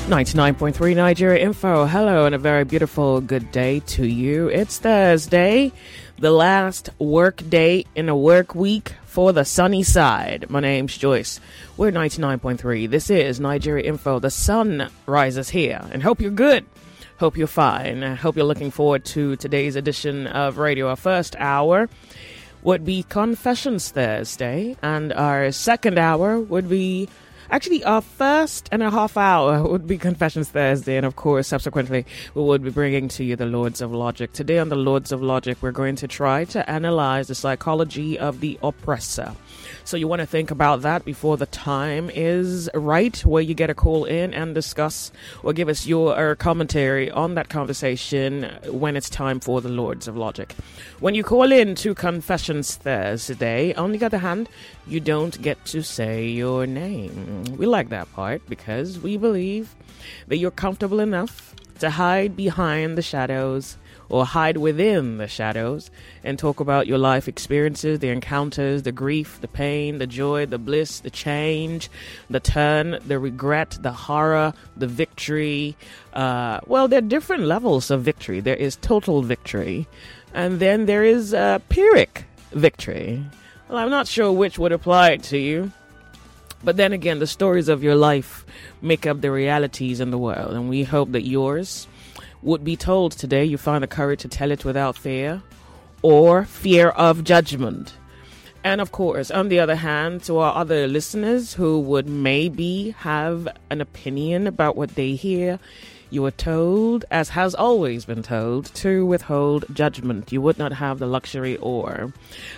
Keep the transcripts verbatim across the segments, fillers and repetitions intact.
ninety-nine point three Nigeria Info. Hello and a very beautiful good day to you. It's Thursday, the last work day in a work week for the sunny side. My name's Joyce. We're ninety-nine point three. This is Nigeria Info. The sun rises here and hope you're good. Hope you're fine. I hope you're looking forward to today's edition of radio. Our first hour would be Confessions Thursday, and our second hour would be Actually, our first and a half hour would be Confessions Thursday, and of course, subsequently, we would be bringing to you the Lords of Logic. Today on the Lords of Logic, we're going to try to analyze the psychology of the oppressor. So you want to think about that before the time is right, where you get a call in and discuss or give us your uh, commentary on that conversation when it's time for the Lords of Logic. When you call in to Confessions Thursday, on the other hand, you don't get to say your name. We like that part because we believe that you're comfortable enough to hide behind the shadows or hide within the shadows and talk about your life experiences, the encounters, the grief, the pain, the joy, the bliss, the change, the turn, the regret, the horror, the victory. Uh, well, there are different levels of victory. There is total victory, and then there is uh, Pyrrhic victory. Well, I'm not sure which would apply to you. But then again, the stories of your life make up the realities in the world, and we hope that yours would be told today. You find the courage to tell it without fear or fear of judgment. And of course, on the other hand, to our other listeners who would maybe have an opinion about what they hear, you are told, as has always been told, to withhold judgment. You would not have the luxury or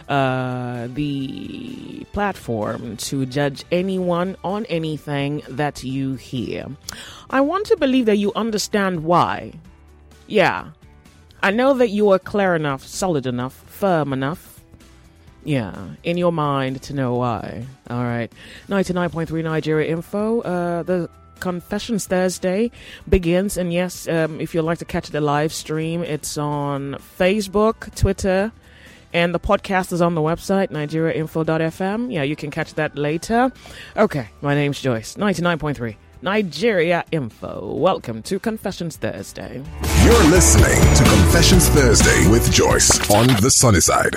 uh, the platform to judge anyone on anything that you hear. I want to believe that you understand why. Yeah, I know that you are clear enough, solid enough, firm enough. Yeah, in your mind to know why. All right, ninety-nine point three Nigeria Info. Uh, the Confessions Thursday begins, and yes, um, if you'd like to catch the live stream, it's on Facebook, Twitter, and the podcast is on the website, nigeria info dot f m. Yeah, you can catch that later. Okay, my name's Joyce, ninety-nine point three Nigeria Info. Welcome to Confessions Thursday. You're listening to Confessions Thursday with Joyce on the sunny side.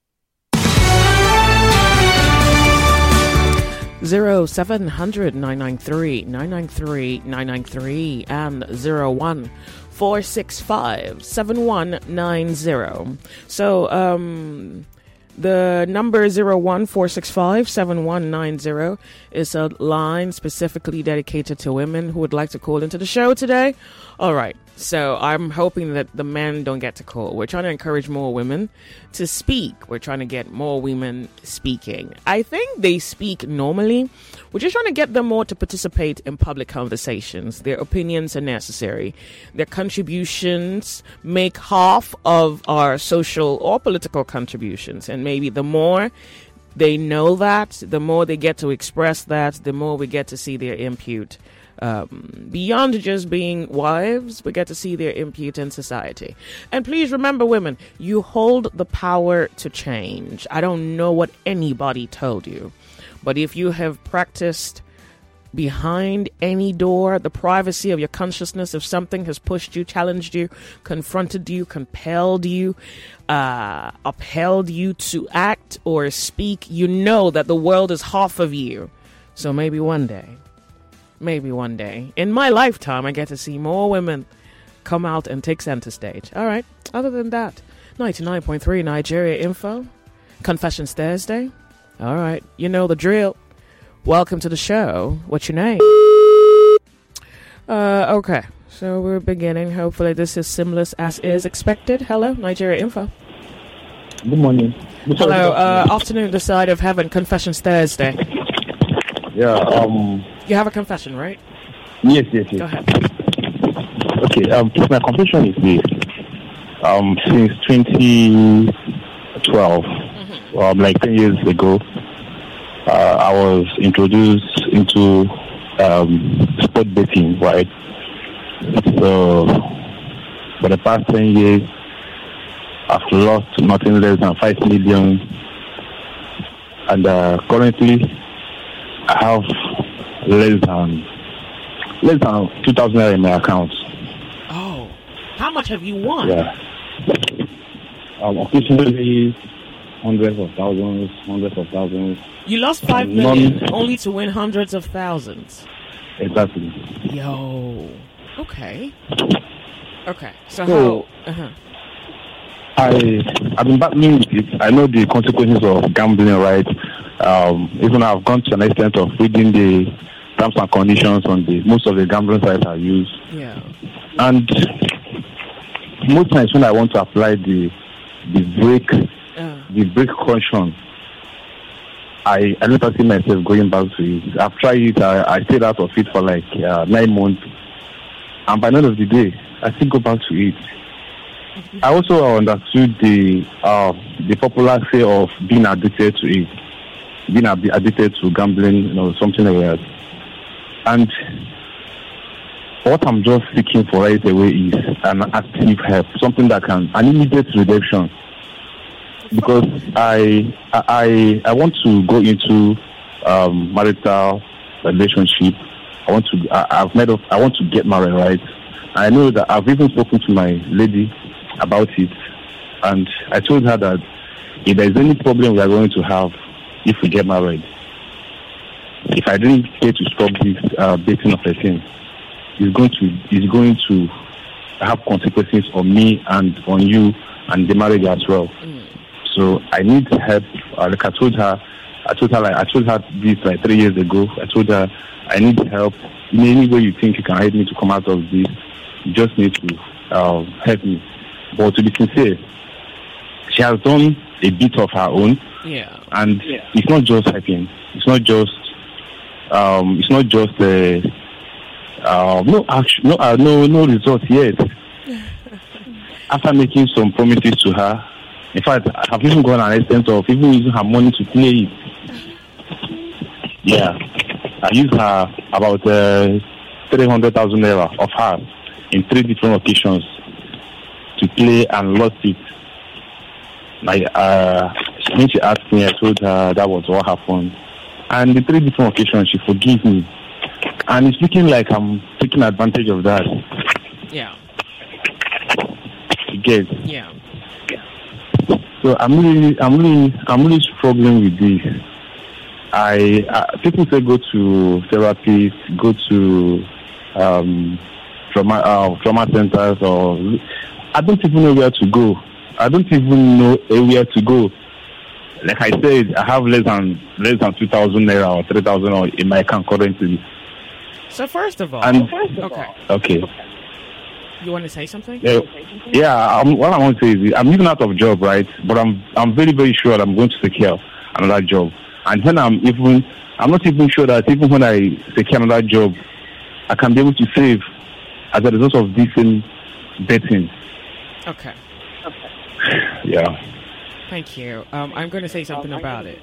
Zero seven hundred nine nine three nine nine three nine nine three and zero one four six five seven one nine zero. So um the number zero one four six five seven one nine zero is a line specifically dedicated to women who would like to call into the show today. All right. So I'm hoping that the men don't get to call. We're trying to encourage more women to speak. We're trying to get more women speaking. I think they speak normally. We're just trying to get them more to participate in public conversations. Their opinions are necessary. Their contributions make half of our social or political contributions. And maybe the more they know that, the more they get to express that, the more we get to see their input. Um, beyond just being wives, we get to see their input in society. And please remember, women, you hold the power to change. I don't know what anybody told you, but if you have practiced behind any door, the privacy of your consciousness, if something has pushed you, challenged you, confronted you, compelled you, uh, upheld you to act or speak, you know that the world is half of you. So maybe one day, Maybe one day, in my lifetime, I get to see more women come out and take center stage. All right. Other than that, ninety-nine point three Nigeria Info, Confessions Thursday. All right. You know the drill. Welcome to the show. What's your name? Uh, okay. So we're beginning. Hopefully this is seamless as is expected. Hello, Nigeria Info. Good morning. Good Hello. Uh, afternoon, the side of heaven. Confessions Thursday. Yeah, um... You have a confession, right? Yes, yes, yes. Go ahead. Okay, um, my confession is this. Um, since twenty twelve, mm-hmm. um, like ten years ago, uh, I was introduced into um, sport betting, right? So, for the past ten years, I've lost nothing less than five million, and uh, currently I have less than less than two thousand naira in my account. Oh, how much have you won? Yeah. Um, occasionally, hundreds of thousands, hundreds of thousands. You lost five Um, million none- only to win hundreds of thousands. Exactly. Yo. Okay. Okay. So, So- how? Uh-huh. I I've been battling with it. I know the consequences of gambling, right? Um, even I've gone to an extent of reading the terms and conditions on the most of the gambling sites I use, Yeah. and most times when I want to apply the the break Uh, the break caution, I I don't see myself going back to it. I've tried it. I, I stayed out of it for like uh, nine months, and by the end of the day, I still go back to it. I also understood the uh, the popular say of being addicted to it, being ab- addicted to gambling, you know, something like that. And what I'm just seeking for right away is an active help, something that can an immediate redemption. Because I I I want to go into um, marital relationship. I want to I, I've made up. I want to get married, right? I know that I've even spoken to my lady about it, and I told her that if there's any problem we are going to have if we get married, if I didn't get to stop this uh, dating of a thing, it's going to it's going to have consequences on me and on you and the marriage as well. mm. So I need help. Uh, like I told her, I told her like I told her this like three years ago. I told her I need help in any way you think you can help me to come out of this. You just need to uh, help me. But to be sincere, she has done a bit of her own, Yeah. and it's not just helping. It's not just. Um, it's not just uh, uh, no action, no uh, no no result yet. After making some promises to her, in fact, I've even gone an extent of even using her money to play it. Yeah, I used her about uh, three hundred thousand naira of her in three different occasions to play and lost it. Like, uh, when she asked me, I told her that was what happened. And the three different occasions, she forgave me. And it's looking like I'm taking advantage of that. Yeah. You get? Yeah. So I'm really, I'm really, I'm really struggling with this. I uh, people say go to therapy, go to um, trauma uh, trauma centers, or I don't even know where to go. I don't even know where to go. Like I said, I have less than less than two thousand naira or three thousand in my account currently. So first of all, And okay. okay, You want to say something? yeah, yeah. I'm, what I want to say is I'm even out of job, right? But I'm I'm very very sure I'm going to secure another job. And when I'm even, I'm not even sure that even when I secure another job, I can be able to save as a result of this same betting. Okay. Yeah. Thank you. Um, I'm going to say something about it.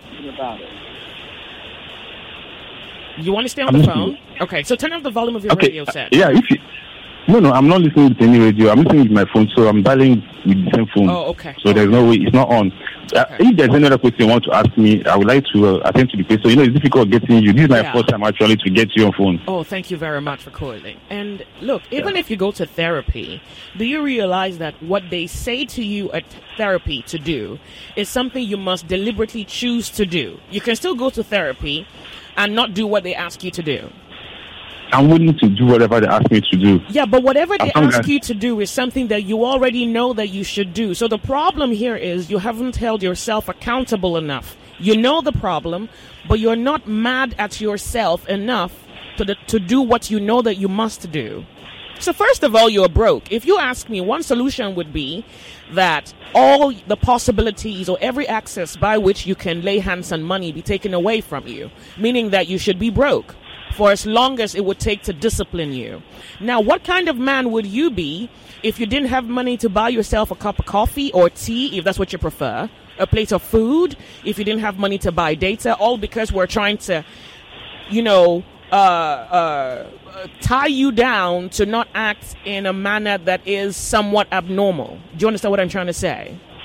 You want to stay on I'm the listening. phone? Okay, so turn off the volume of your Okay. radio set. Yeah. If you, no, no, I'm not listening with any radio. I'm listening with my phone, so I'm dialing with the same phone. Oh, okay. So there's no way it's not on. Uh, Okay. if there's any other question you want to ask me, I would like to uh, attend to the question. You know, it's difficult getting you. This is my Yeah. first time actually to get you on phone. Oh, thank you very much for calling. And look, even if you go to therapy, do you realize that what they say to you at therapy to do is something you must deliberately choose to do? You can still go to therapy and not do what they ask you to do. I'm willing to do whatever they ask me to do. Yeah, but whatever they As long ask as- you to do is something that you already know that you should do. So the problem here is you haven't held yourself accountable enough. You know the problem, but you're not mad at yourself enough to the, to do what you know that you must do. So first of all, you're broke. If you ask me, one solution would be that all the possibilities or every access by which you can lay hands on money be taken away from you, meaning that you should be broke for as long as it would take to discipline you. Now, what kind of man would you be if you didn't have money to buy yourself a cup of coffee or tea, if that's what you prefer, a plate of food, if you didn't have money to buy data, all because we're trying to, you know, uh, uh, tie you down to not act in a manner that is somewhat abnormal. Do you understand what I'm trying to say?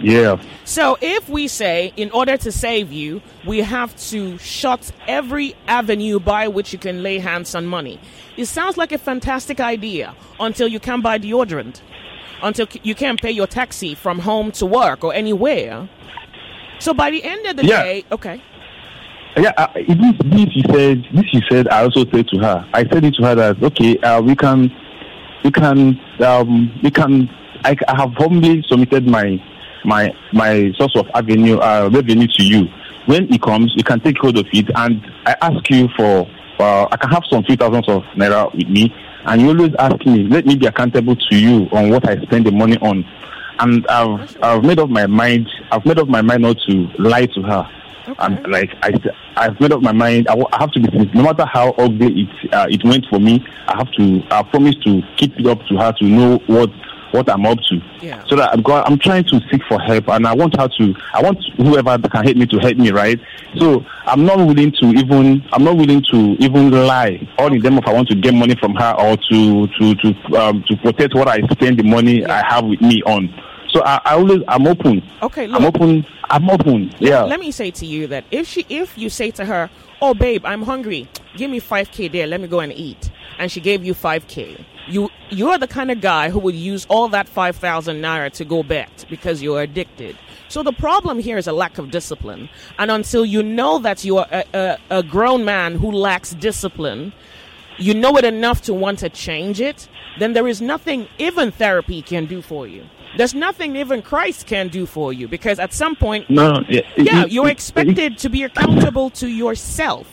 Yeah. So if we say, in order to save you, we have to shut every avenue by which you can lay hands on money. It sounds like a fantastic idea until you can't buy deodorant, until you can't pay your taxi from home to work or anywhere. So by the end of the Yeah. day, okay. Yeah, uh, this, this you said. This you said. I also said to her. I said it to her that okay, uh, we can, we can, um, we can. I, I have humbly submitted my, my, my source of avenue uh, revenue to you. When it comes, you can take hold of it, and I ask you for. Uh, I can have some few thousands of naira with me, and you always ask me, let me be accountable to you on what I spend the money on, and I've, I've made up my mind. I've made up my mind not to lie to her. Okay. And like I, I've made up my mind. I, I have to be sincere. No matter how ugly it uh, it went for me, I have to. I promise to keep it up to her to know what what I'm up to. Yeah. So that I'm, go- I'm trying to seek for help, and I want her to. I want whoever that can help me to help me. Right. So I'm not willing to even. I'm not willing to even lie. All in them if I want to get money from her or to to to um, to protect what I spend the money Yeah. I have with me on. So I, I always I'm open. Okay, look. I'm open. I'm open. Yeah. Let me say to you that if she, if you say to her, "Oh, babe, I'm hungry. Give me five k there. Let me go and eat," and she gave you five k, you you're the kind of guy who would use all that five thousand naira to go bet because you're addicted. So the problem here is a lack of discipline, and until you know that you are a, a, a grown man who lacks discipline, you know it enough to want to change it, then there is nothing even therapy can do for you. There's nothing even Christ can do for you, because at some point, No. Yeah. yeah, it- you're it- expected to be accountable to yourself.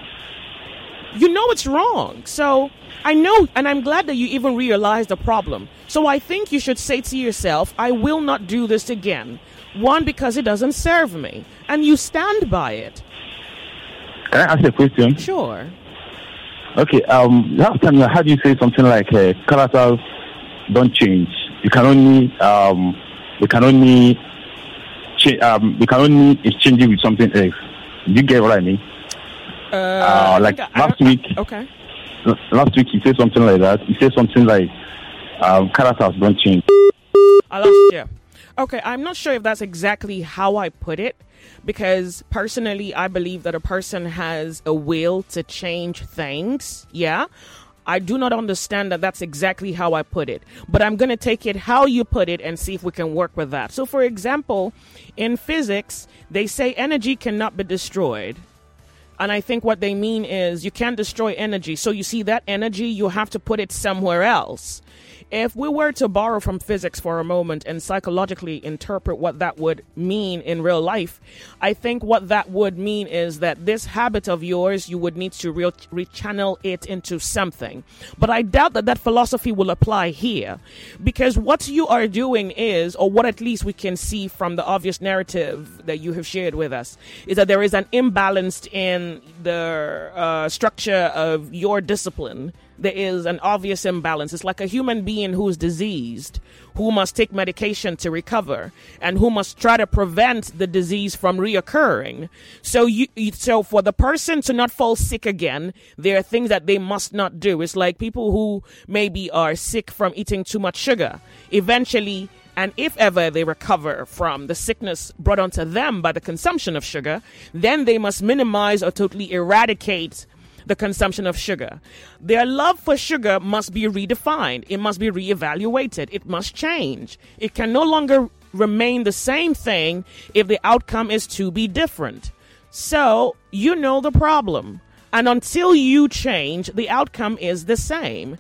You know it's wrong. So I know, and I'm glad that you even realized the problem. So I think you should say to yourself, I will not do this again. One, because it doesn't serve me. And you stand by it. Can I ask you a question? Sure. Okay. Um. Last time I heard you say something like uh, characters don't change. You can only um. You can only change. Um. You can only exchange it with something else. Do you get what I mean? Uh, Uh, I like think I- last I- week. Okay. Last week you said something like that. You said something like um, characters don't change. I lost you. Okay, I'm not sure if that's exactly how I put it, because personally, I believe that a person has a will to change things. Yeah. I do not understand that that's exactly how I put it, but I'm going to take it how you put it and see if we can work with that. So, for example, in physics, they say energy cannot be destroyed. And I think what they mean is you can't destroy energy. So you see that energy, you have to put it somewhere else. If we were to borrow from physics for a moment and psychologically interpret what that would mean in real life, I think what that would mean is that this habit of yours, you would need to re- rechannel it into something. But I doubt that that philosophy will apply here, because what you are doing is, or what at least we can see from the obvious narrative that you have shared with us, is that there is an imbalance in the uh, structure of your discipline. There is an obvious imbalance. It's like a human being who's diseased, who must take medication to recover, and who must try to prevent the disease from reoccurring. So you, so for the person to not fall sick again, there are things that they must not do. It's like people who maybe are sick from eating too much sugar. Eventually, and if ever they recover from the sickness brought onto them by the consumption of sugar, then they must minimize or totally eradicate the consumption of sugar. Their love for sugar must be redefined. It must be reevaluated. It must change. It can no longer remain the same thing if the outcome is to be different. So, you know the problem. And until you change, the outcome is the same.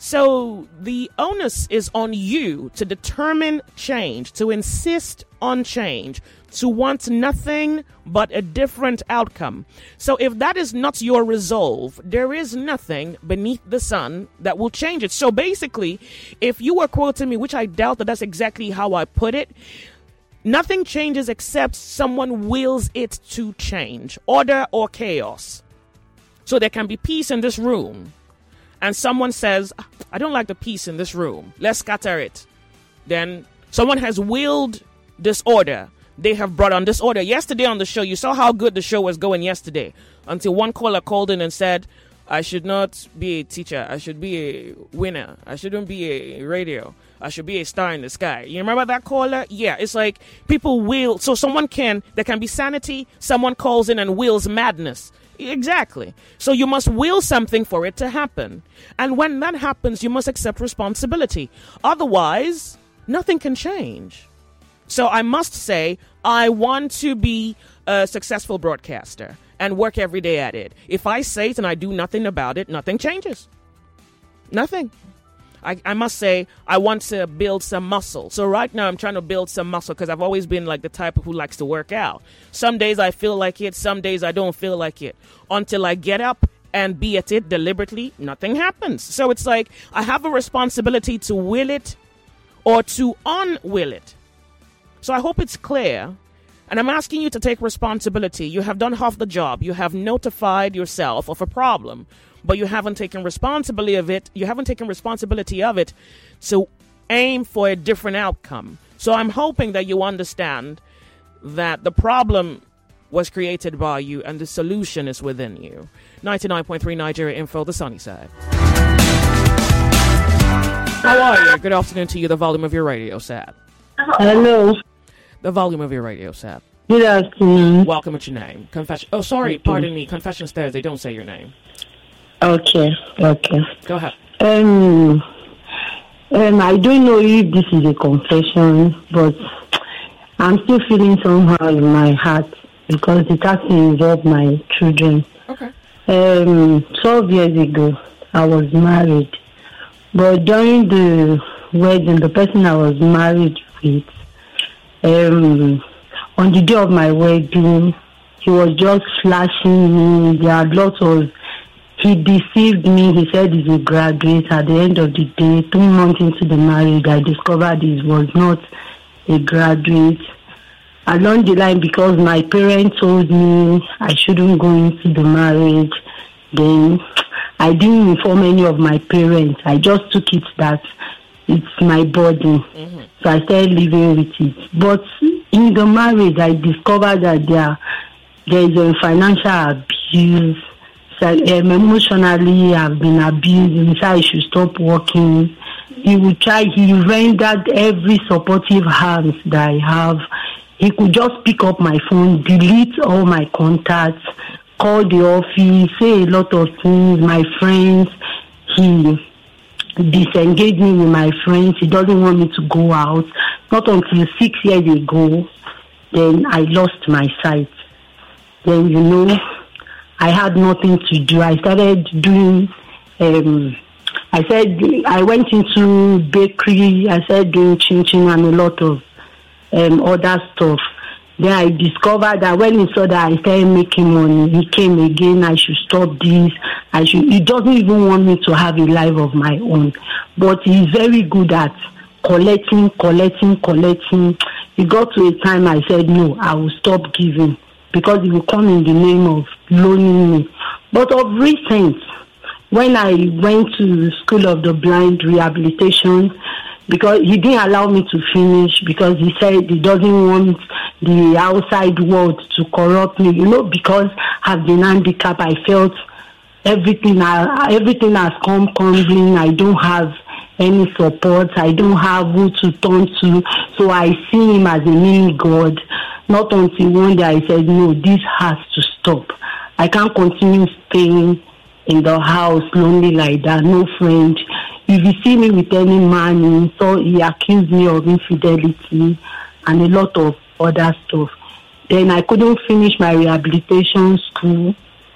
So the onus is on you to determine change, to insist on change, to want nothing but a different outcome. So if that is not your resolve, there is nothing beneath the sun that will change it. So basically, if you were quoting me, which I doubt that that's exactly how I put it, nothing changes except someone wills it to change, order or chaos. So there can be peace in this room, and someone says, I don't like the peace in this room. Let's scatter it. Then someone has willed disorder. They have brought on disorder. Yesterday on the show, you saw how good the show was going yesterday, until one caller called in and said, I should not be a teacher. I should be a winner. I shouldn't be a radio. I should be a star in the sky. You remember that caller? Yeah, it's like people will. So someone can, there can be sanity. Someone calls in and wills madness. Exactly. So you must will something for it to happen. And when that happens, you must accept responsibility. Otherwise, nothing can change. So I must say, I want to be a successful broadcaster and work every day at it. If I say it and I do nothing about it, nothing changes. Nothing. I, I must say, I want to build some muscle. So right now I'm trying to build some muscle because I've always been like the type who likes to work out. Some days I feel like it. Some days I don't feel like it. Until I get up and be at it deliberately, nothing happens. So it's like I have a responsibility to will it or to unwill it. So I hope it's clear. And I'm asking you to take responsibility. You have done half the job. You have notified yourself of a problem, but you haven't taken responsibility of it. You haven't taken responsibility of it to aim for a different outcome. So I'm hoping that you understand that the problem was created by you and the solution is within you. ninety-nine point three Nigeria Info, the sunny side. How are you? Good afternoon to you. The volume of your radio set. Hello. The volume of your radio set. Good afternoon. Welcome. What's your name? Confession. Oh, sorry. Pardon me. Confessions Thursday. Don't say your name. Okay. Okay. Go ahead. Um. Um. I don't know if this is a confession, but I'm still feeling somehow in my heart because it has to involve my children. Okay. Um. Twelve years ago, I was married, but during the wedding, the person I was married with, um, on the day of my wedding, he was just flashing me. There are lots of. He deceived me. He said he's a graduate. At the end of the day, three months into the marriage, I discovered he was not a graduate. Along the line, because my parents told me I shouldn't go into the marriage, then I didn't inform any of my parents. I just took it that it's my body. Mm-hmm. So I started living with it. But in the marriage, I discovered that there, there is a financial abuse. So, um, emotionally, I've been abused. He said I should stop working. He would try, he rendered every supportive hands that I have. He could just pick up my phone, delete all my contacts, call the office, say a lot of things. My friends, he disengaged me with my friends. He doesn't want me to go out. Not until six years ago, then I lost my sight. Then, you know, I had nothing to do. I started doing, um, I said, I went into bakery. I started doing chin-chin and a lot of um, other stuff. Then I discovered that when he saw that I started making money, he came again. I should stop this. I should. He doesn't even want me to have a life of my own. But he's very good at collecting, collecting, collecting. It got to a time I said, no, I will stop giving. Because it will come in the name of loaning me. But of recent, when I went to School of the Blind rehabilitation, because he didn't allow me to finish, because he said he doesn't want the outside world to corrupt me. You know, because I've been handicapped, I felt everything, I, everything has come crumbling. I don't have any support. I don't have who to turn to. So I see him as a mini God. Not until one day I said, no, this has to stop. I can't continue staying in the house lonely like that, no friend. If you see me with any man, so he accused me of infidelity and a lot of other stuff. Then I couldn't finish my rehabilitation school.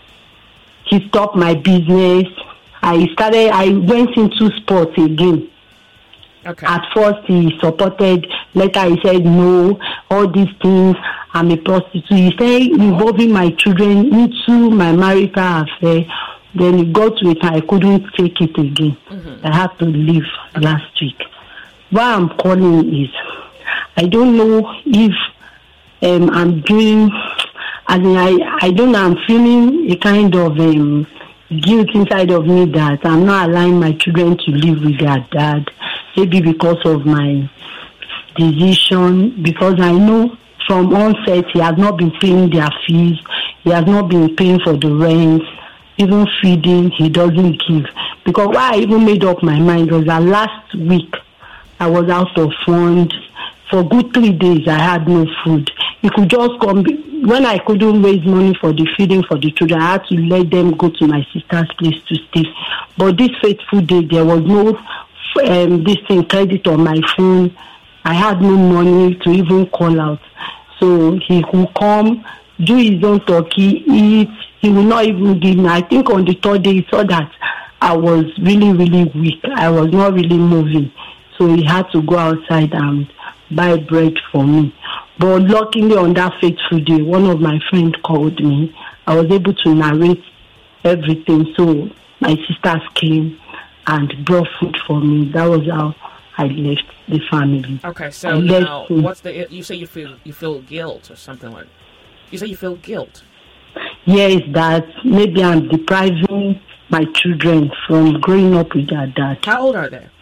He stopped my business. I started, I went into sports again. Okay. At first, he supported. Later, he said, no, all these things, I'm a prostitute. He started involving my children into my marital affair. Then it got to it, I couldn't take it again. Mm-hmm. I had to leave last week. What I'm calling is, I don't know if um, I'm doing, I mean, I, I don't know, I'm feeling a kind of um, guilt inside of me that I'm not allowing my children to live with their dad. Maybe because of my decision, because I know from onset he has not been paying their fees, he has not been paying for the rent, even feeding, he doesn't give. Because why I even made up my mind was that last week I was out of funds. For good three days, I had no food. He could just come. When I couldn't raise money for the feeding for the children, I had to let them go to my sister's place to stay. But this fateful day, there was no um, this thing, credit on my phone. I had no money to even call out. So he could come, do his own turkey, eat. He will not even give me. I think on the third day, he saw that I was really, really weak. I was not really moving. So he had to go outside and buy bread for me. But luckily on that fateful day, one of my friends called me. I was able to narrate everything. So my sisters came and brought food for me. That was how I left the family. Okay, so now what's the? You say you feel you feel guilt or something like. You say you feel guilt. Yes, that maybe I'm depriving my children from growing up with their dad. How old are they?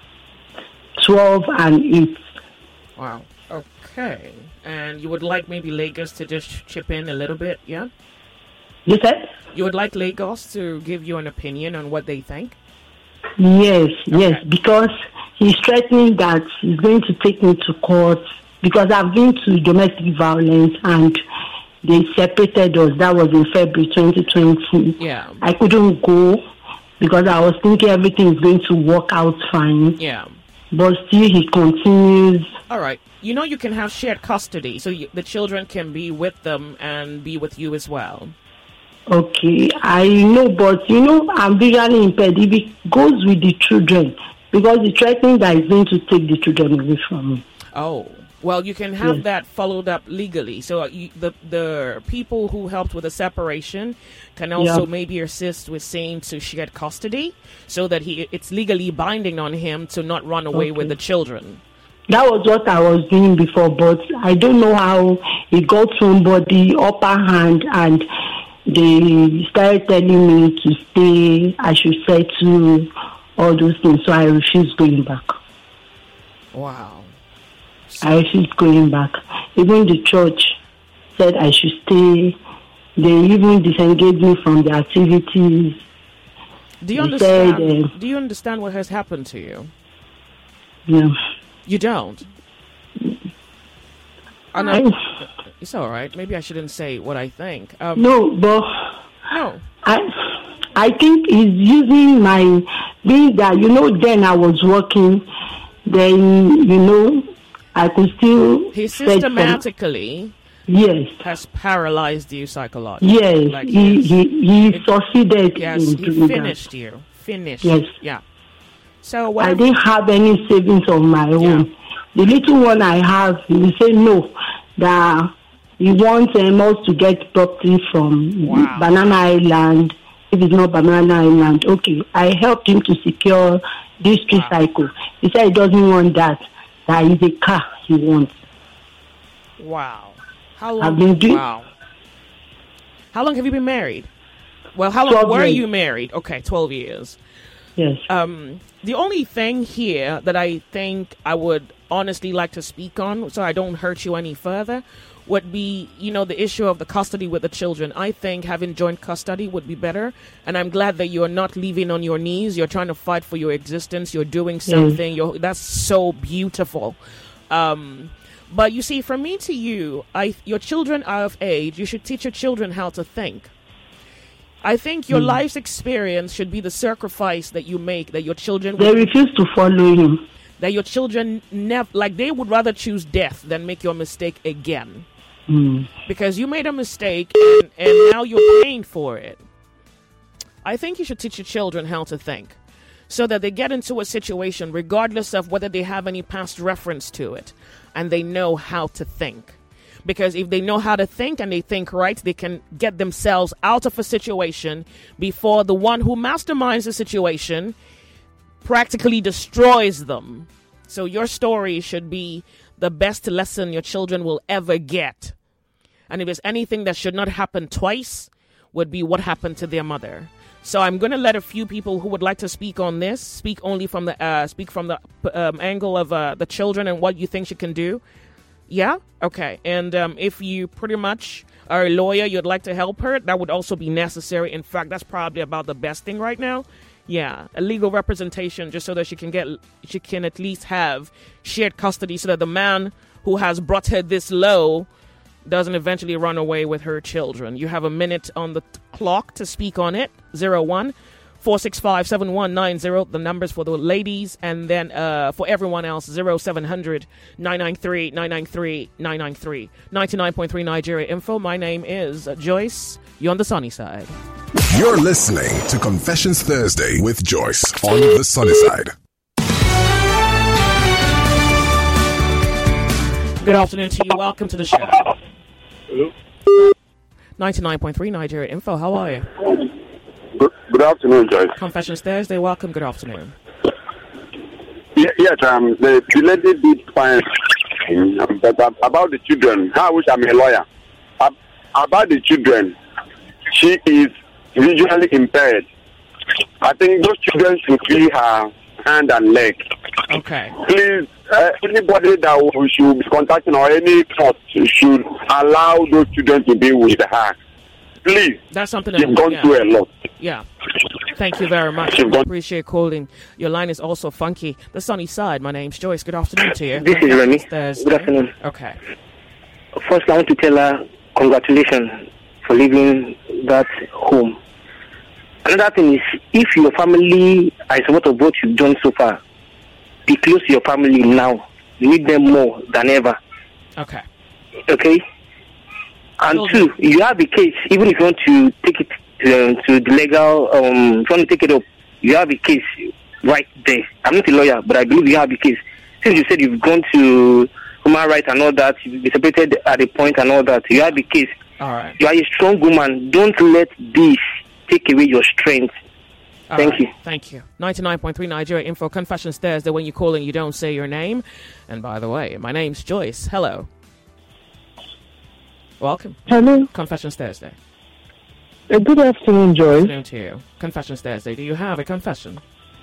Twelve and eight. Wow. Okay. And you would like maybe Lagos to just chip in a little bit, yeah? You said? You would like Lagos to give you an opinion on what they think? Yes, okay. yes, because he's threatening that he's going to take me to court because I've been to domestic violence and they separated us. That was in February twenty twenty. Yeah. I couldn't go because I was thinking everything is going to work out fine. Yeah. But still he continues. All right. You know you can have shared custody, so you, the children can be with them and be with you as well. Okay, I know, but you know, I'm visually impaired. If it goes with the children, because the threatening that is going to take the children away from me. Oh, well, you can have yes. that followed up legally. So you, the the people who helped with the separation can also yeah. maybe assist with saying to shared custody, so that he it's legally binding on him to not run away okay. with the children. That was what I was doing before, but I don't know how he got somebody upper hand and they started telling me to stay, I should settle, all those things. So I refused going back. Wow. So I refused going back. Even the church said I should stay. They even disengaged me from the activities. Do you they understand? Said, uh, do you understand what has happened to you? No. You don't? Oh, no. It's all right. Maybe I shouldn't say what I think. Um, no, but no. I, I think he's using my being that you know. Then I was working. Then you know, I could still. He systematically. Yes. Has paralyzed you psychologically. Yes. Like he, he he he succeeded. Yes. In he finished that. you. Finished. Yes. Yeah. So whatever. I didn't have any savings of my own. Yeah. The little one I have, he said no, that he wants um, us to get property from wow. Banana Island. If it's not Banana Island, okay. I helped him to secure this tricycle. Wow. He said he doesn't want that. That is a car he wants. Wow. How long? I've been doing, wow. How long have you been married? Well, how long were years. you married? Okay, twelve years. Yes. Um, the only thing here that I think I would honestly like to speak on, so I don't hurt you any further, would be, you know, the issue of the custody with the children. I think having joint custody would be better, and I'm glad that you're not leaving on your knees. You're trying to fight for your existence. You're doing something. Yes. You're, that's so beautiful. Um, but you see, from me to you, I, your children are of age. You should teach your children how to think. I think your mm. life's experience should be the sacrifice that you make, that your children... They refuse to follow him. That your children never... Like, they would rather choose death than make your mistake again. Mm. Because you made a mistake, and, and now you're paying for it. I think you should teach your children how to think, so that they get into a situation, regardless of whether they have any past reference to it, and they know how to think. Because if they know how to think and they think right, they can get themselves out of a situation before the one who masterminds the situation practically destroys them. So your story should be the best lesson your children will ever get. And if there's anything that should not happen twice, would be what happened to their mother. So I'm going to let a few people who would like to speak on this speak only from the uh, speak from the um, angle of uh, the children and what you think you can do. Yeah? Okay. And um, if you pretty much are a lawyer, you'd like to help her, that would also be necessary. In fact, that's probably about the best thing right now. Yeah, a legal representation just so that she can get, she can at least have shared custody so that the man who has brought her this low doesn't eventually run away with her children. You have a minute on the t- clock to speak on it. zero one four six five seven one nine zero. The numbers for the ladies, and then uh, for everyone else, zero seven hundred nine nine three nine nine three nine nine three. ninety-nine point three Nigeria Info. My name is Joyce. You're on the sunny side. You're listening to Confessions Thursday with Joyce on the sunny side. Good afternoon to you. Welcome to the show. Hello. ninety-nine point three Nigeria Info. How are you? Good, good afternoon, Joyce. Confessions Thursday. Welcome. Good afternoon. Yeah, yes, um, the, the lady did fine. Um, but uh, about the children, I wish I'm a lawyer. Uh, about the children, she is visually impaired. I think those children should free her hand and leg. Okay. Please, uh, anybody that we should be contacting or any court should allow those children to be with her. Please. That's something You've that, gone yeah. through a lot. Yeah. Thank you very much. I appreciate calling. Your line is also funky. The sunny side. My name's Joyce. Good afternoon to you. This is Remy. Thursday. Good afternoon. Okay. First, I want to tell her congratulations for leaving that home. Another thing is, if your family are in support of what you've done so far, be close to your family now. You need them more than ever. Okay. Okay? And So two, you have a case, even if you want to take it to, to the legal, um, if you want to take it up, you have a case right there. I'm not a lawyer, but I believe you have a case. Since you said you've gone to human rights and all that, you've been separated at a point and all that, you have a case. All right. You are a strong woman. Don't let this take away your strength. All Thank right. you. Thank you. ninety-nine point three Nigeria Info. Confessions Thursday. When you call and you don't say your name. And by the way, my name's Joyce. Hello. Welcome. Hello. Confessions Thursday. Uh, good afternoon, Joyce. Afternoon to you. Confessions Thursday. Do you have a confession?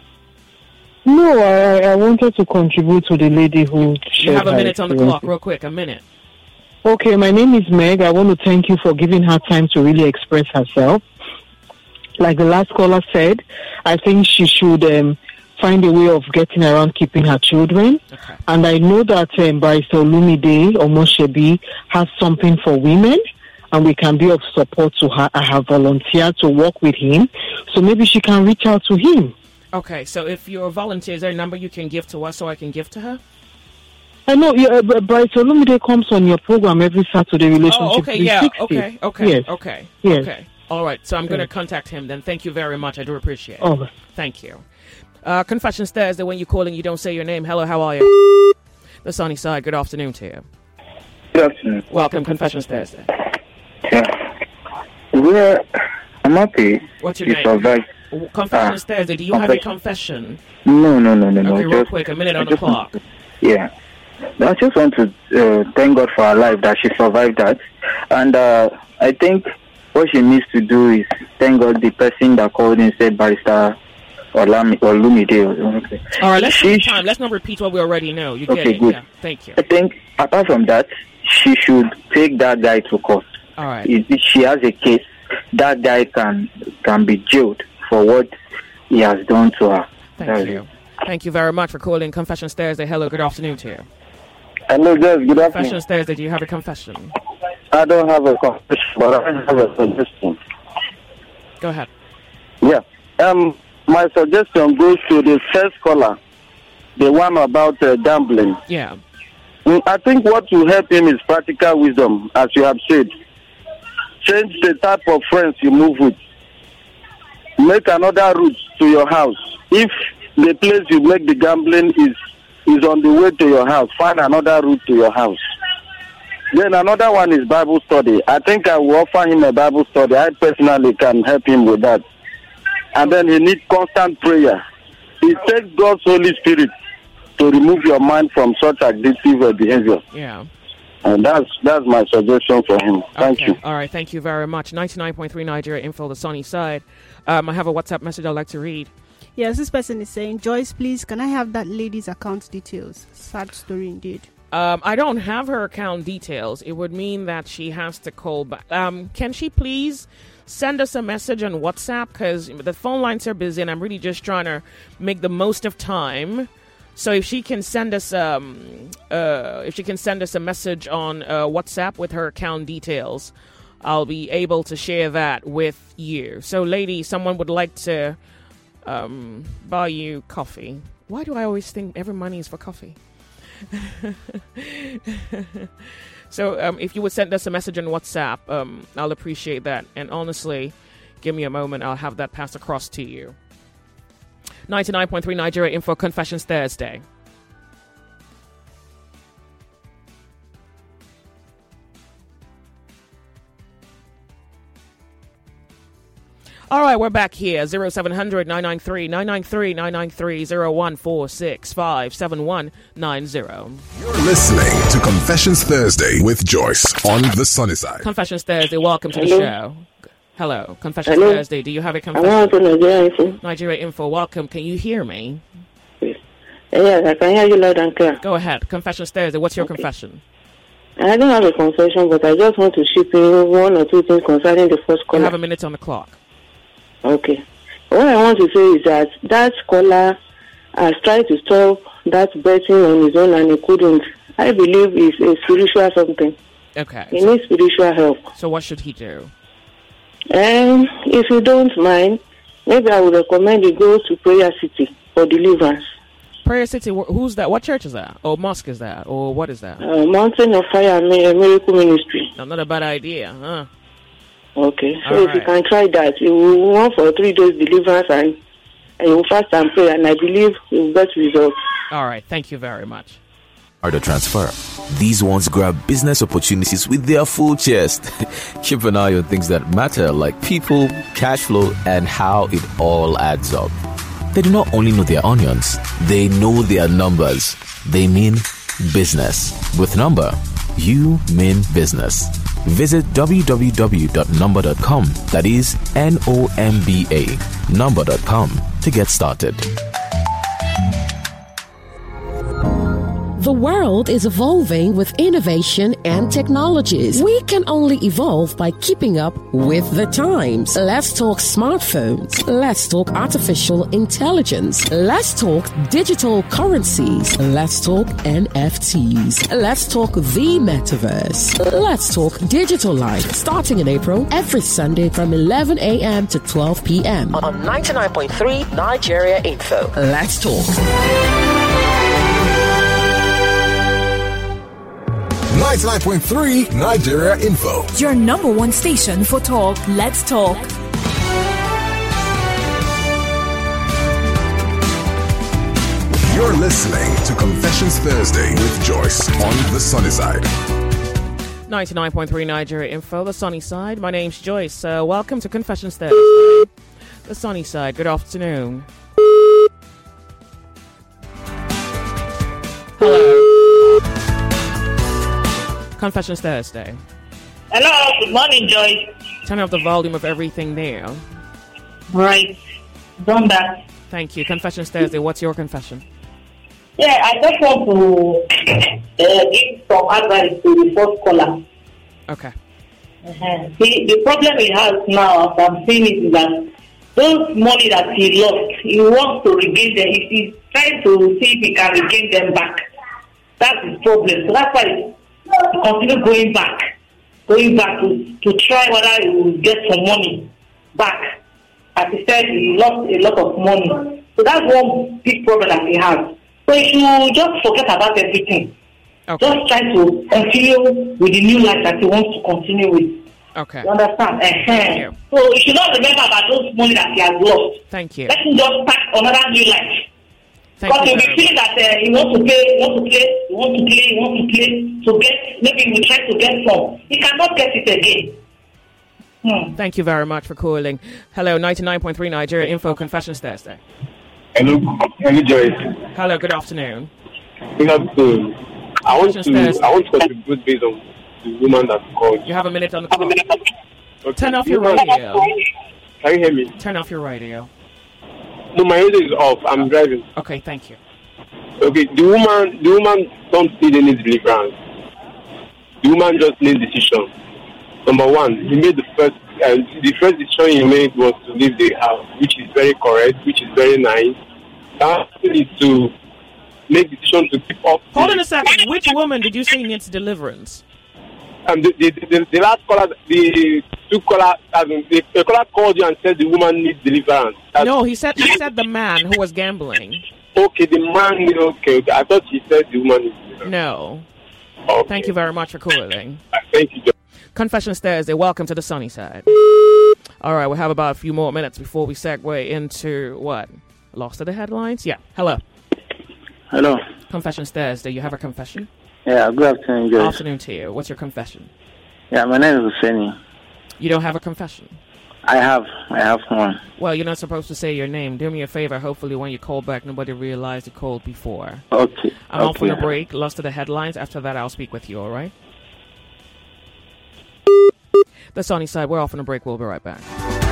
No, I, I wanted to contribute to the lady who You shared have a her minute on the experience. clock. Real quick. A minute. Okay, my name is Meg. I want to thank you for giving her time to really express herself. Like the last caller said, I think she should um, find a way of getting around keeping her children. Okay. And I know that um, Barrister Olumide Omoshebi has something for women, and we can be of support to her. I have volunteered to work with him, so maybe she can reach out to him. Okay. So if you're a volunteer, is there a number you can give to us so I can give to her? I know, yeah, uh, Barrister Olumide comes on your program every Saturday, Relationship Oh, okay. Yeah. three sixty. Okay. Okay. Yes. Okay. Yes. Okay. All right. So I'm going to Yes. contact him then. Thank you very much. I do appreciate it. Oh. Thank you. Uh, Confessions Thursday. When you call and you don't say your name. Hello. How are you? The sunny side. Good afternoon to you. Good afternoon. Welcome. Confessions Thursday. Yeah. Well, I'm happy What's your you name? survived. Confessions Ah, Thursday. Do you have a confession. confession? No, no, no, no, no. Okay, real just, quick. A minute I on the just want clock. to- yeah. I just want to uh, thank God for her life that she survived that. And uh, I think what she needs to do is thank God the person that called and said Barrister Olami- Olumide. Okay. All right. Let's She take sh- time. Let's not repeat what we already know. You get Okay, it. good. Yeah. Thank you. I think apart from that, she should take that guy to court. All right. If if she has a case, that guy can can be jailed for what he has done to her. Thank That's you. it. Thank you very much for calling Confessions Thursday. Hello. Good afternoon to you. Hello, Joyce. Good afternoon. Confessions Thursday. Do you have a confession? I don't have a confession, but I have a suggestion. Go ahead. Yeah. Um, my suggestion goes to the first caller, the one about uh, gambling. Yeah. Mm, I think what will help him is practical wisdom, as you have said. Change the type of friends you move with. Make another route to your house. If the place you make the gambling is is on the way to your house, find another route to your house. Then another one is Bible study. I think I will offer him a Bible study. I personally can help him with that. And then he needs constant prayer. It takes God's Holy Spirit to remove your mind from such addictive behavior. Yeah. And that's that's my suggestion for him. Thank Okay. you. All right. Thank you very much. ninety-nine point three Nigeria Info, the sunny side. Um, I have a WhatsApp message I'd like to read. Yes, this person is saying, Joyce, please, can I have that lady's account details? Sad story indeed. Um, I don't have her account details. It would mean that she has to call back. Um, can she please send us a message on WhatsApp? Because the phone lines are busy and I'm really just trying to make the most of time. So if she can send us um, uh, if she can send us a message on uh, WhatsApp with her account details, I'll be able to share that with you. So, lady, someone would like to um, buy you coffee. Why do I always think every money is for coffee? So um, if you would send us a message on WhatsApp, um, I'll appreciate that. And honestly, give me a moment. I'll have that passed across to you. ninety-nine point three Nigeria Info Confessions Thursday. All right, we're back here. zero seven hundred nine nine three nine nine three nine nine three zero one four six five seven one nine zero. You're listening to Confessions Thursday with Joyce on the sunny side. Confessions Thursday, welcome to the Hello. show. Hello, Confessions Hello. Thursday. Do you have a I confession? want to Nigeria Info. Nigeria Info, welcome. Can you hear me? Yes, I can hear you loud and clear. Go ahead. Confessions Thursday. What's your Okay. confession? I don't have a confession, but I just want to chip in one or two things concerning the first You caller. have a minute on the clock. Okay. What I want to say is that that caller has tried to stop that betting on his own and he couldn't. I believe it's a spiritual something. Okay. He needs spiritual help. So what should he do? And if you don't mind, maybe I would recommend you go to Prayer City for deliverance. Prayer City, wh- who's that? What church is that? Or mosque is that? Or what is that? Uh, Mountain of Fire and Mi- Miracle Ministry. No, not a bad idea, huh? Okay, so All if you right. can try that, you will want for three days deliverance and, and you will fast and pray, and I believe you will get results. All right. Thank you very much. Or the transfer. These ones grab business opportunities with their full chest. Keep an eye on things that matter, like people, cash flow, and how it all adds up. They do not only know their onions, they know their numbers. They mean business. With Number, you mean business. Visit w w w dot number dot com. That is N O M B A. number dot com to get started. The world is evolving with innovation and technologies. We can only evolve by keeping up with the times. Let's talk smartphones. Let's talk artificial intelligence. Let's talk digital currencies. Let's talk N F Ts. Let's talk the metaverse. Let's talk digital life. Starting in April, every Sunday from eleven a.m. to twelve p.m. on ninety-nine point three Nigeria Info. Let's talk. ninety-nine point three Nigeria Info. Your number one station for talk. Let's talk. You're listening to Confessions Thursday with Joyce on the sunny side. ninety-nine point three Nigeria Info, the sunny side. My name's Joyce. Uh, welcome to Confessions Thursday. The sunny side. Good afternoon. Hello. Confessions Thursday. Hello, good morning, Joyce. Turn off the volume of everything there. Right, done that. Thank you. Confessions Thursday. What's your confession? Yeah, I just want to uh, give some advice to the first caller. Okay. Uh-huh. See, the problem he has now, as I'm seeing it, is that those money that he lost, he wants to regain them. He- He's trying to see if he can regain them back. That's his problem. So that's why he continue going back, going back to, to try whether he will get some money back. As he said, he lost a lot of money. So that's one big problem that he has. So he should just forget about everything. Okay. Just try to continue with the new life that he wants to continue with. Okay. You understand? Uh-huh. Thank you. So you should not remember about those money that he has lost. Thank you. Let him just start another new life. Thank Because you he'll be very feeling that uh, he wants to play, he wants to play, he wants to play, he wants to play to get, maybe he will try to get some. He cannot get it again. Hmm. Thank you very much for calling. Hello, ninety-nine point three Nigeria Info Confessions Thursday. Hello, hello, Joyce. Hello, good afternoon. Good afternoon. I want Confessions to, Thursday. I want to contribute based on the woman that called. You have a minute on the clock. Okay. Turn off your Woman- radio. Can you hear me? Turn off your radio. No, my radio is off. I'm driving. Okay, thank you. Okay, the woman, the woman don't need any deliverance. The woman just needs decision. Number one, he made the first, uh, the first decision he made was to leave the house, which is very correct, which is very nice. That is to make decision to keep up. Hold on a second. Which woman did you say needs deliverance? Um, the, the, the, the last caller, the two caller, I mean, the, the caller called you and said the woman needs deliverance. That's no, he said he said the man who was gambling. Okay, the man. Okay, okay. I thought he said the woman needs deliverance. No. Okay. Thank you very much for calling. Thank you, John. Confessions Thursday. Welcome to the sunny side. All right, we have about a few more minutes before we segue into what? Lost to the headlines? Yeah. Hello. Hello. Confessions Thursday. You have a confession? Yeah, good afternoon, guys. Afternoon to you. What's your confession? Yeah, my name is Husseini. You don't have a confession? I have. I have one. Well, you're not supposed to say your name. Do me a favor. Hopefully when you call back, nobody realized you called before. Okay. I'm okay. off on a break. Lost to the headlines. After that, I'll speak with you, all right? The sunny side. We're off on a break. We'll be right back.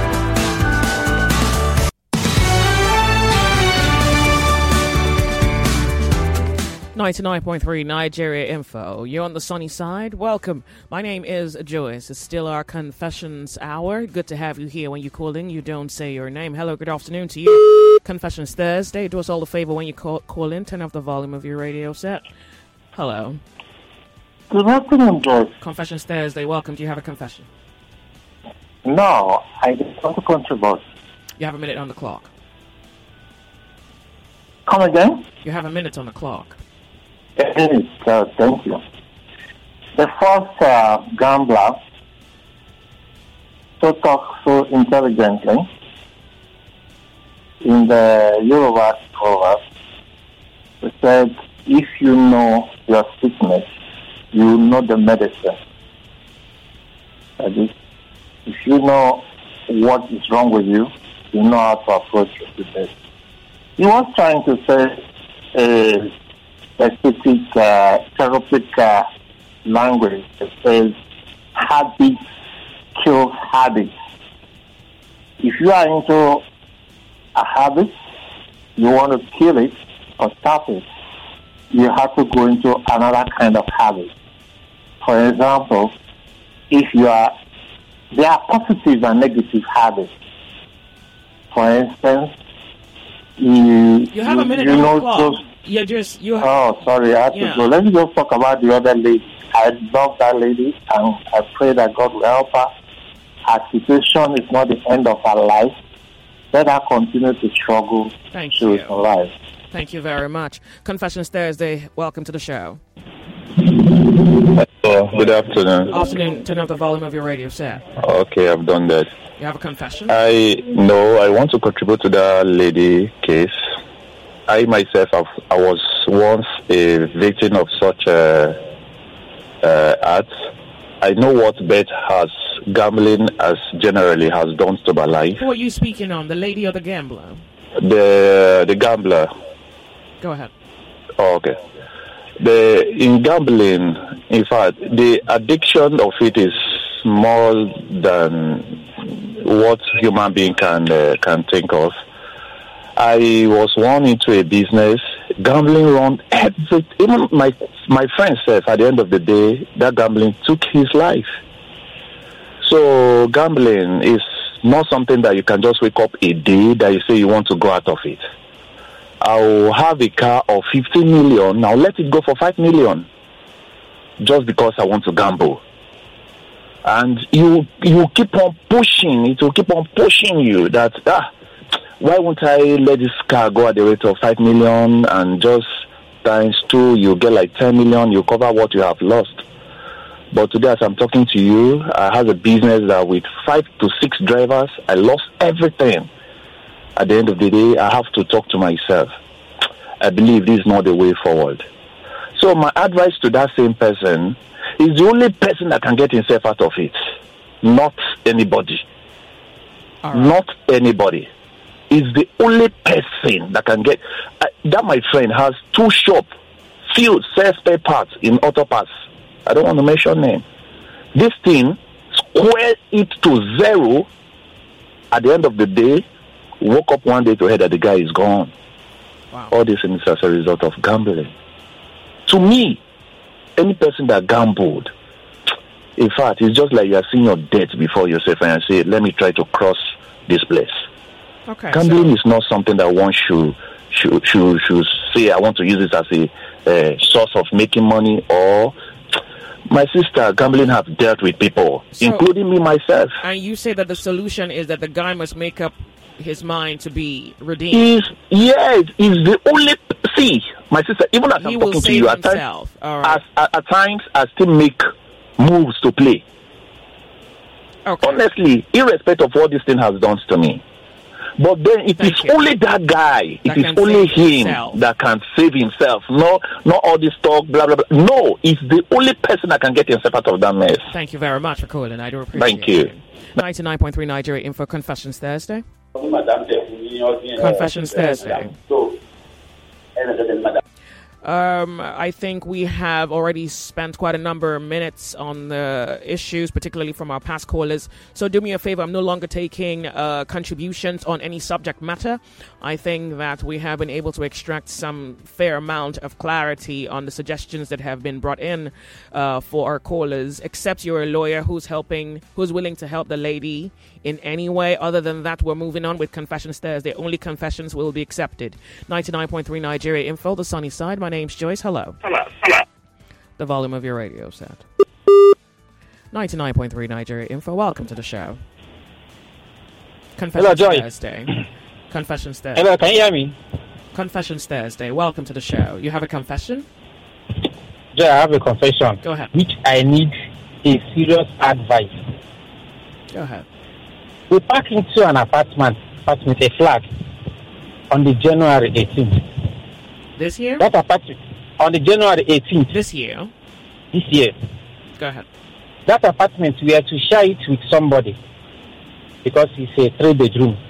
ninety-nine point three Nigeria Info. You're on the sunny side. Welcome. My name is Joyce. It's still our confessions hour. Good to have you here. When you call in, you don't say your name. Hello, good afternoon to you. Confessions Thursday. Do us all a favor when you call, call in. Turn off the volume of your radio set. Hello. Good afternoon, Joyce. Confessions Thursday. Welcome. Do you have a confession? No, I just want to contribute. You have a minute on the clock. Come again? You have a minute on the clock. It is, uh, thank you. The first uh, gambler to talk so intelligently in the Yoruba proverb, he said, if you know your sickness, you know the medicine. That is, if you know what is wrong with you, you know how to approach it. He was trying to say a specific uh, therapeutic uh, language that says habits kill habits. If you are into a habit, you want to kill it or stop it, you have to go into another kind of habit. For example, if you are, there are positive and negative habits. For instance, you, you have you, a minute you on know the clock. those, You just you. Oh, sorry, I have yeah. to go. Let me just talk about the other lady. I love that lady, and I pray that God will help her. Her situation is not the end of her life. Let her continue to struggle Thank through you. her life. Thank you very much. Confessions Thursday. Welcome to the show. Hello, good afternoon. Afternoon. Turn up the volume of your radio set. Okay, I've done that. You have a confession? I no, I want to contribute to that lady case. I myself, have, I was once a victim of such a uh, act. I know what bet has gambling as generally has done to my life. Who are you speaking on, the lady or the gambler? The the gambler. Go ahead. Oh, okay. The in gambling, in fact, the addiction of it is more than what human being can uh, can think of. I was born into a business, gambling run every, even my my friend said at the end of the day, that gambling took his life. So gambling is not something that you can just wake up a day that you say you want to go out of it. I'll have a car of fifteen million, now let it go for five million, just because I want to gamble. And you you keep on pushing, it will keep on pushing you that, ah, why won't I let this car go at the rate of five million and just times two, you get like ten million, you cover what you have lost. But today, as I'm talking to you, I have a business that with five to six drivers, I lost everything. At the end of the day, I have to talk to myself. I believe this is not the way forward. So my advice to that same person is the only person that can get himself out of it, not anybody. Right. Not anybody. Is the only person that can get uh, that. My friend has two shops, few self spare parts in auto parts. I don't want to mention name. This thing square it to zero. At the end of the day, woke up one day to hear that the guy is gone. Wow. All this is as a result of gambling. To me, any person that gambled, in fact, it's just like you are seeing your debt before yourself and you say, let me try to cross this place. Okay. Gambling so- is not something that one should should should, should say, I want to use this as a uh, source of making money. Or my sister, gambling have dealt with people, So- including me myself. And you say that the solution is that the guy must make up his mind to be redeemed. Is yes, is the only see, my sister. Even as He I'm will talking to save you, at times, himself. All right. as, at, at times, I still make moves to play. Okay. Honestly, irrespective of what this thing has done to me. But then it Thank is you. only that guy. That it is can only save him himself. that can save himself. No, not all this talk, blah blah blah. No, it's the only person that can get himself out of that mess. Thank you very much for calling. I do appreciate Thank you. it. ninety-nine point three Nigeria Info Confessions Thursday. Confessions Thursday. Um, I think we have already spent quite a number of minutes on the issues, particularly from our past callers. So do me a favor, I'm no longer taking uh, contributions on any subject matter. I think that we have been able to extract some fair amount of clarity on the suggestions that have been brought in uh, for our callers, except you're a lawyer who's helping, who's willing to help the lady in any way. Other than that, we're moving on with Confessions Thursday. Only confessions will be accepted. ninety-nine point three Nigeria Info, the sunny side. My name's Joyce. Hello. Hello. Hello. The volume of your radio set. ninety-nine point three Nigeria Info. Welcome to the show. Confessions Hello, Joy. Thursday. Confessions Thursday. Hello, can you hear me? Confessions Thursday. Welcome to the show. You have a confession? Yeah, I have a confession. Go ahead. Which I need a serious advice. Go ahead. We parked into an apartment, apartment, a flat, on the January eighteenth. This year? That apartment, on the January eighteenth. This year? This year. Go ahead. That apartment, we had to share it with somebody because it's a three-bedroom.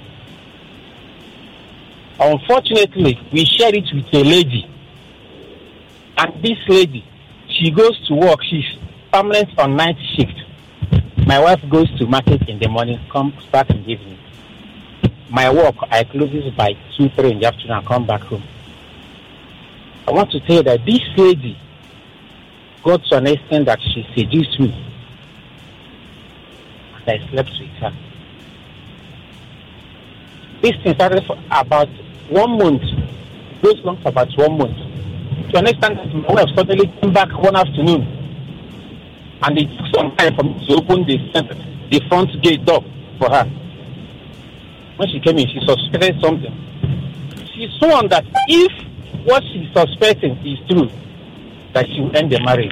Unfortunately, we shared it with a lady. And this lady, she goes to work. She's permanent on night shift. My wife goes to market in the morning, comes back in the evening. My work, I close it by two, three in the afternoon and come back home. I want to tell you that this lady got to an extent that she seduced me. And I slept with her. This thing started for about one month. It goes long for about one month. To an extent that my wife suddenly came back one afternoon. And it took some time for me to open the, the front gate door for her. When she came in, she suspected something. She swore that if what she's suspecting is true, that she will end the marriage.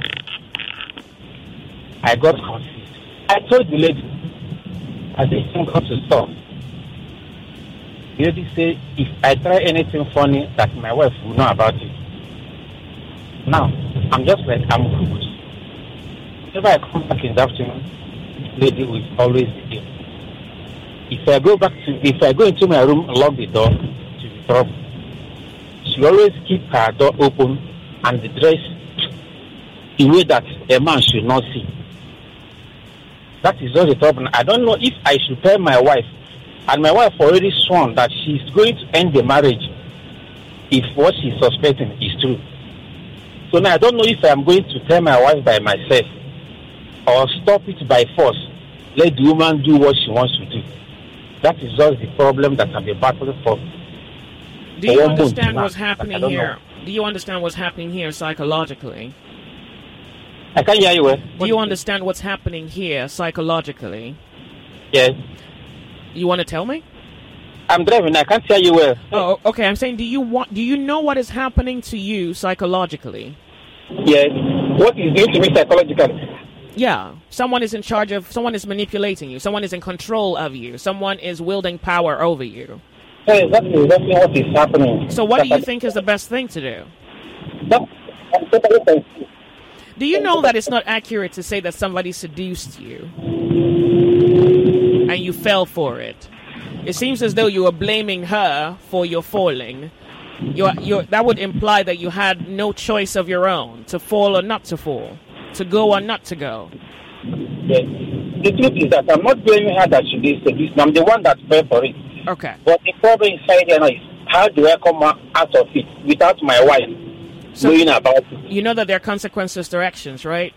I got confused. I told the lady, as the thing got to stop, the lady said, if I try anything funny, that my wife will know about it. Now, I'm just like, I'm hooked. Whenever I come back in the afternoon, this lady will always be there. If I go back to, if I go into my room and lock the door, she'll be trouble. She always keep her door open and the dress in a way that a man should not see. That is just the problem. I don't know if I should tell my wife, and my wife already sworn that she's going to end the marriage if what she's suspecting is true. So now I don't know if I'm going to tell my wife by myself or stop it by force. Let the woman do what she wants to do. That is just the problem that I've been battling for. Do you for one month understand now, what's but I happening don't here? know. Do you understand what's happening here psychologically? I can't hear you well. Do you understand what's happening here psychologically? Yes. You want to tell me? I'm driving. I can't hear you well. Oh, okay. I'm saying, do you want? Do you know what is happening to you psychologically? Yes. What is doing to me psychologically? Yeah. Someone is in charge of. Someone is manipulating you. Someone is in control of you. Someone is wielding power over you. Hey, exactly, exactly what is happening. So, what do you think is the best thing to do? That, I'm totally confused. Do you know that it's not accurate to say that somebody seduced you and you fell for it? It seems as though you are blaming her for your falling. You're, you're, that would imply that you had no choice of your own to fall or not to fall, to go or not to go. Yes. The truth is that I'm not blaming her that she did seduce me. I'm the one that fell for it. Okay. But the problem inside here now is how do I come out of it without my wife So knowing about it? You know that there are consequences to actions, right?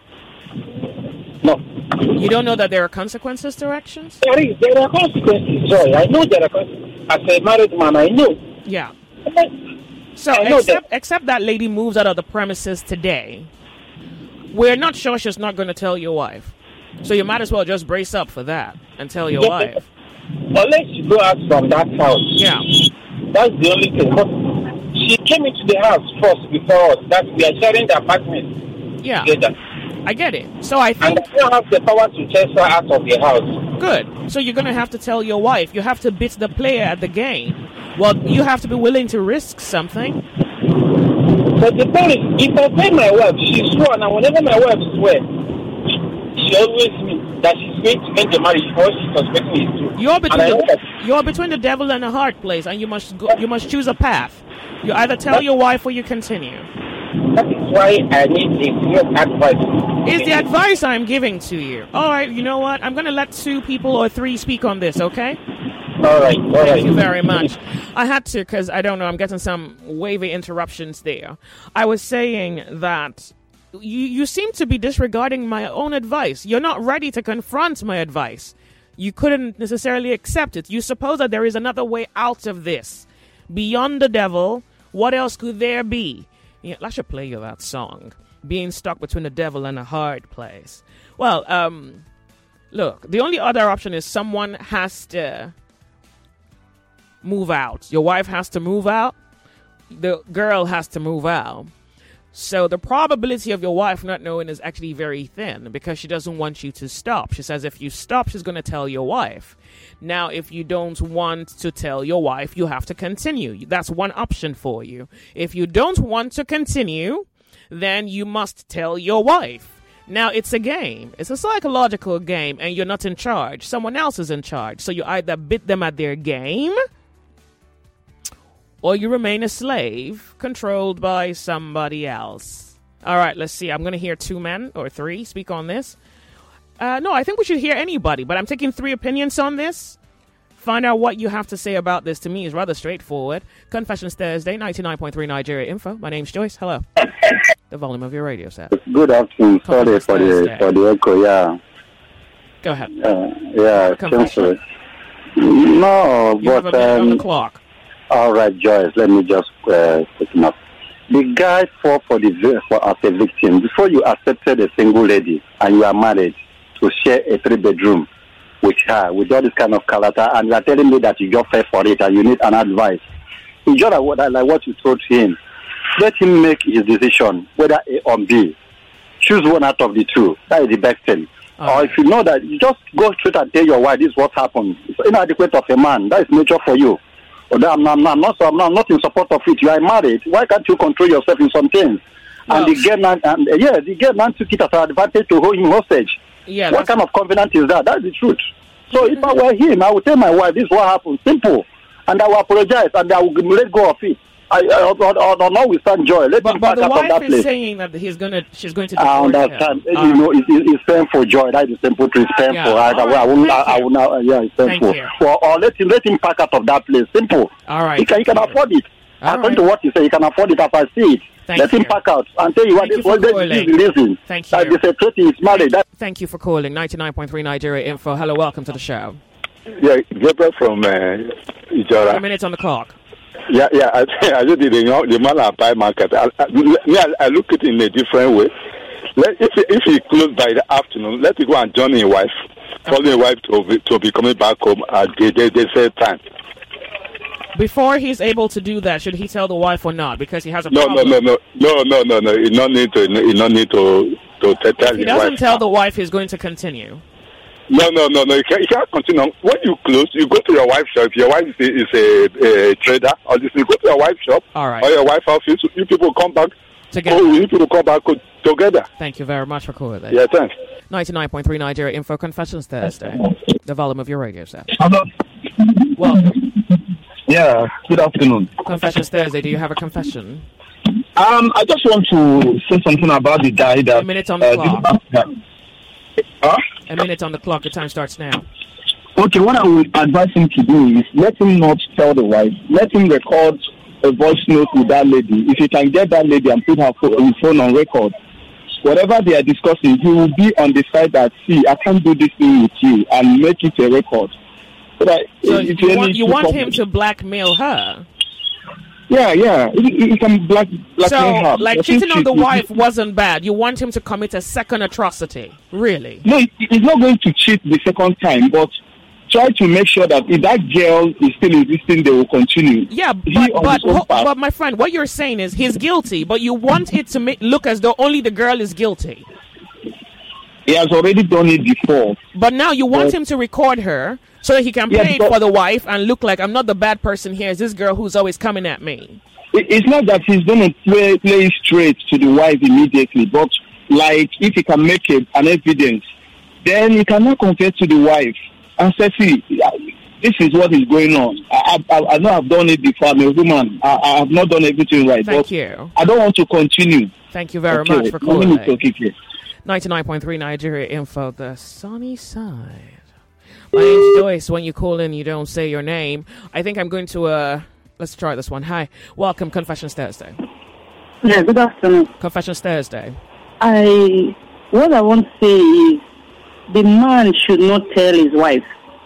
No. You don't know that there are consequences to actions? There is. There are consequences, Joy. I know there are consequences. As a married man, I know. Yeah. So I know except, except that lady moves out of the premises today, we're not sure she's not going to tell your wife. So you might as well just brace up for that and tell your Yeah. wife. Unless you go out from that house. Yeah. That's the only thing. But she came into the house first before us. That we are sharing the apartment Yeah. together. I get it. So I think... And I don't have the power to chase her out of the house. Good. So you're going to have to tell your wife. You have to beat the player at the game. Well, you have to be willing to risk something. But the thing is, if I tell my wife, she swore, and whenever my wife swears, she always means that she's going to make the marriage because she's suspecting it's true. You're between And I know the, that- you're between the devil and the heart place, and you must go, you must choose a path. You either tell your wife or you continue. That is why I need a real advice. Is the advice I'm giving to you. All right, you know what? I'm going to let two people or three speak on this, okay? All right, all Thank right. you very much. I had to because I don't know. I'm getting some wavy interruptions there. I was saying that you, you seem to be disregarding my own advice. You're not ready to confront my advice. You couldn't necessarily accept it. You suppose that there is another way out of this. Beyond the devil, what else could there be? Yeah, I should play you that song. Being stuck between the devil and a hard place. Well, um, look, the only other option is someone has to move out. Your wife has to move out. The girl has to move out. So the probability of your wife not knowing is actually very thin because she doesn't want you to stop. She says if you stop, she's going to tell your wife. Now, if you don't want to tell your wife, you have to continue. That's one option for you. If you don't want to continue, then you must tell your wife. Now, it's a game. It's a psychological game, and you're not in charge. Someone else is in charge. So you either beat them at their game, or you remain a slave controlled by somebody else. All right, let's see. I'm going to hear two men or three speak on this. Uh, no, I think we should hear anybody, but I'm taking three opinions on this. Find out what you have to say about this. To me is rather straightforward. Confessions Thursday, ninety-nine point three Nigeria Info. My name's Joyce. Hello. The volume of your radio set. Good afternoon. Sorry for the, for the echo, yeah. Go ahead. Uh, yeah, Confession. No, You have a but... minute on the Um, clock. all right, Joyce, let me just uh, take him up. The guy fought for the vi- for as a victim. Before you accepted a single lady and you are married to share a three-bedroom with her, with all this kind of character, and you are telling me that you just fell for it and you need an advice. It's just like what, like what you told him. Let him make his decision, whether A or B. Choose one out of the two. That is the best thing. Or if you know that, you just go straight and tell your wife this is what happened. It's inadequate of a man. That is nature for you. Or that I'm, not, I'm, not, I'm not in support of it. You are married. Why can't you control yourself in some things? And the girl man, and uh, yeah, the girl man took it as an advantage to hold him hostage. Yeah, what kind of covenant is that? That's the truth. So if I were him, I would tell my wife this is what happened. Simple. And I will apologize and I will let go of it. I, I, I, I, I know we stand Joy. Let But, me but back the out of that wife is place. saying that he's gonna, she's going to I divorce understand. him. You know, it's, it's painful, Joy. That is simple truth. It's painful. Yeah, I, all I, I, right. will, I, Thank I you. will now. Yeah, it's Thank painful. you. Or, or let him let him pack out of that place. Simple. All right. He can, he can afford it. All According right. to what you say, he can afford it as I see it. Thank let you. him pack out and tell you what Thank you this for was. This calling. is the reason. Thank That you. the secretary is married. That, Thank you for calling. ninety-nine point three Nigeria Info. Hello, welcome to the show. Yeah, Gabriel from uh, Ijora. A minute on the clock. Yeah, yeah. I, I just did the, the Malapai market. I, I, me, I, I look at it in a different way. Let, if if he closed by the afternoon, let him go and join his wife, follow his wife to be, to be coming back home at the the, the same time. Before he's able to do that, should he tell the wife or not? Because he has a No, no, problem. no, no, no, no, no, no. He not need to. He not need to to tell If he his doesn't wife. tell the wife, he's going to continue. No, no, no, no. You can't, you can't continue. When you close, you go to your wife's shop. If your wife is a, is a, a trader, or this, you go to your wife's shop, All right. or your wife's office. You people come back Together. Oh, you people come back together. Thank you very much for calling. Yeah, thanks. ninety-nine point three Nigeria Info Confessions Thursday. The volume of your radio set. Hello. Welcome. Yeah, good afternoon. Confessions Thursday. Do you have a confession? Um, I just want to say something about the guy that... A minute on the uh, clock. did- Huh? A minute on the clock. Your time starts now. Okay, what I would advise him to do is let him not tell the wife. Let him record a voice note with that lady. If he can get that lady and put her phone, his phone on record, whatever they are discussing, he will be on the side that, see, I can't do this thing with you, and make it a record. So, that so if you want, you want come, him to blackmail her? Yeah, yeah. He, he can black, blackmail so, her. like, I cheating on she, the he, wife wasn't bad. You want him to commit a second atrocity? Really? No, he's not going to cheat the second time, but try to make sure that if that girl is still existing, they will continue. Yeah, He but on but, his own ho- path- but my friend, what you're saying is he's guilty, but you want it to make, look as though only the girl is guilty. He has already done it before. But now you want But- him to record her so that he can Yeah, play it but- for the wife and look like I'm not the bad person here. It's this girl who's always coming at me. It- It's not that he's going to play, play straight to the wife immediately, but like if he can make it an evidence, then he cannot confess to the wife and say, see, this is what is going on. I, I, I know I've done it before. I'm a woman. I, I have not done everything right. Thank but you. I don't want to continue. Thank you very Okay, much for my name calling. is Okike. ninety-nine point three Nigeria Info, the sunny side. My name's Joyce. When you call in, you don't say your name. I think I'm going to, uh, let's try this one. Hi. Welcome, Confessions Thursday. Yeah, good afternoon. Confessions Thursday. I, what I want to say is the man should not tell his wife.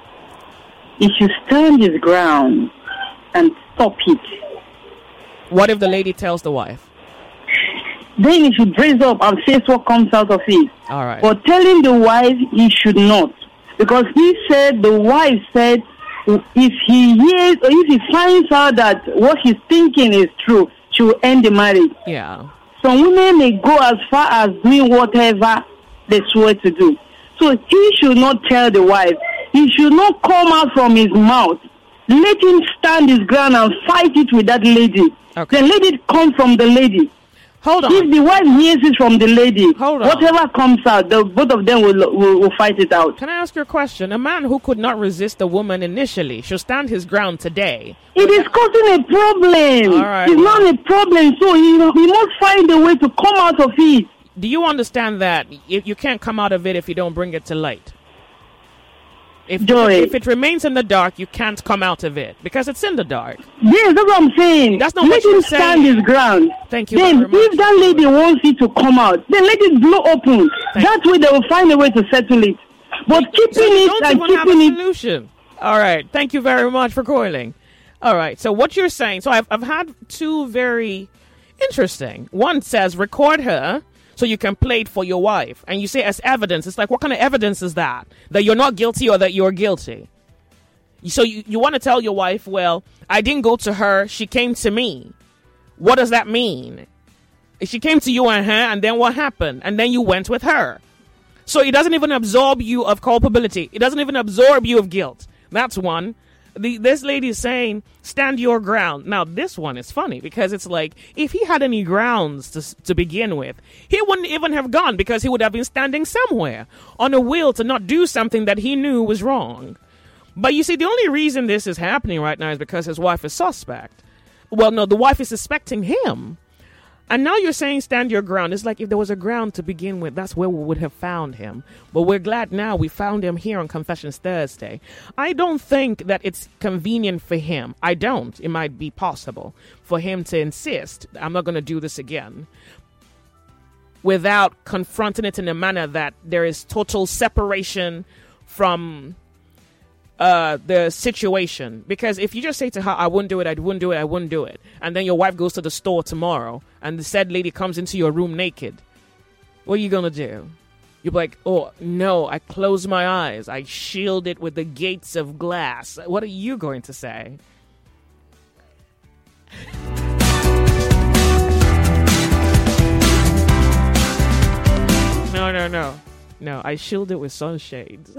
He should stand his ground and stop it. What if the lady tells the wife? Then he should brace up and face what comes out of it. All right. But telling the wife, he should not. Because he said, the wife said, if he hears or if he finds out that what he's thinking is true, she will end the marriage. Yeah. Some women may go as far as doing whatever they swear to do. So he should not tell the wife. He should not come out from his mouth. Let him stand his ground and fight it with that lady. Okay. Then let it come from the lady. Hold on. If the wife hears it from the lady, Hold on. whatever comes out, the, both of them will, will will fight it out. Can I ask you a question? A man who could not resist a woman initially should stand his ground today. It is causing a problem. All right. It's not a problem, so he, he must find a way to come out of it. Do you understand that if you can't come out of it if you don't bring it to light? If, Joy. if it remains in the dark, you can't come out of it because it's in the dark. Yes, that's what I'm saying. That's not let what him you're stand saying. his ground. Thank you Then, very much. if that lady wants it to come out, then let it blow open. Thank that way, they will find a way to settle it. But keeping So you it don't and even have a keeping it. solution. All right. Thank you very much for calling. All right. So what you're saying, so I've, I've had two very interesting. One says record her so you can play it for your wife. And you say as evidence. It's like, what kind of evidence is that? That you're not guilty or that you're guilty? So you, you want to tell your wife, well, I didn't go to her. She came to me. What does that mean? She came to you and her, and then what happened? And then you went with her. So it doesn't even absorb you of culpability. It doesn't even absorb you of guilt. That's one. The, this lady is saying, stand your ground. Now, this one is funny because it's like, if he had any grounds to, to begin with, he wouldn't even have gone because he would have been standing somewhere on a will to not do something that he knew was wrong. But you see, the only reason this is happening right now is because his wife is suspect. Well, no, the wife is suspecting him. And now you're saying stand your ground. It's like if there was a ground to begin with, that's where we would have found him. But we're glad now we found him here on Confessions Thursday. I don't think that it's convenient for him. I don't. It might be possible for him to insist, I'm not going to do this again, without confronting it in a manner that there is total separation from uh, the situation. Because if you just say to her, I wouldn't do it, I wouldn't do it, I wouldn't do it, and then your wife goes to the store tomorrow and the said lady comes into your room naked, what are you going to do? You'll be like, oh, no, I close my eyes. I shield it with the gates of glass. What are you going to say? No, no, no. No, I shield it with sunshades.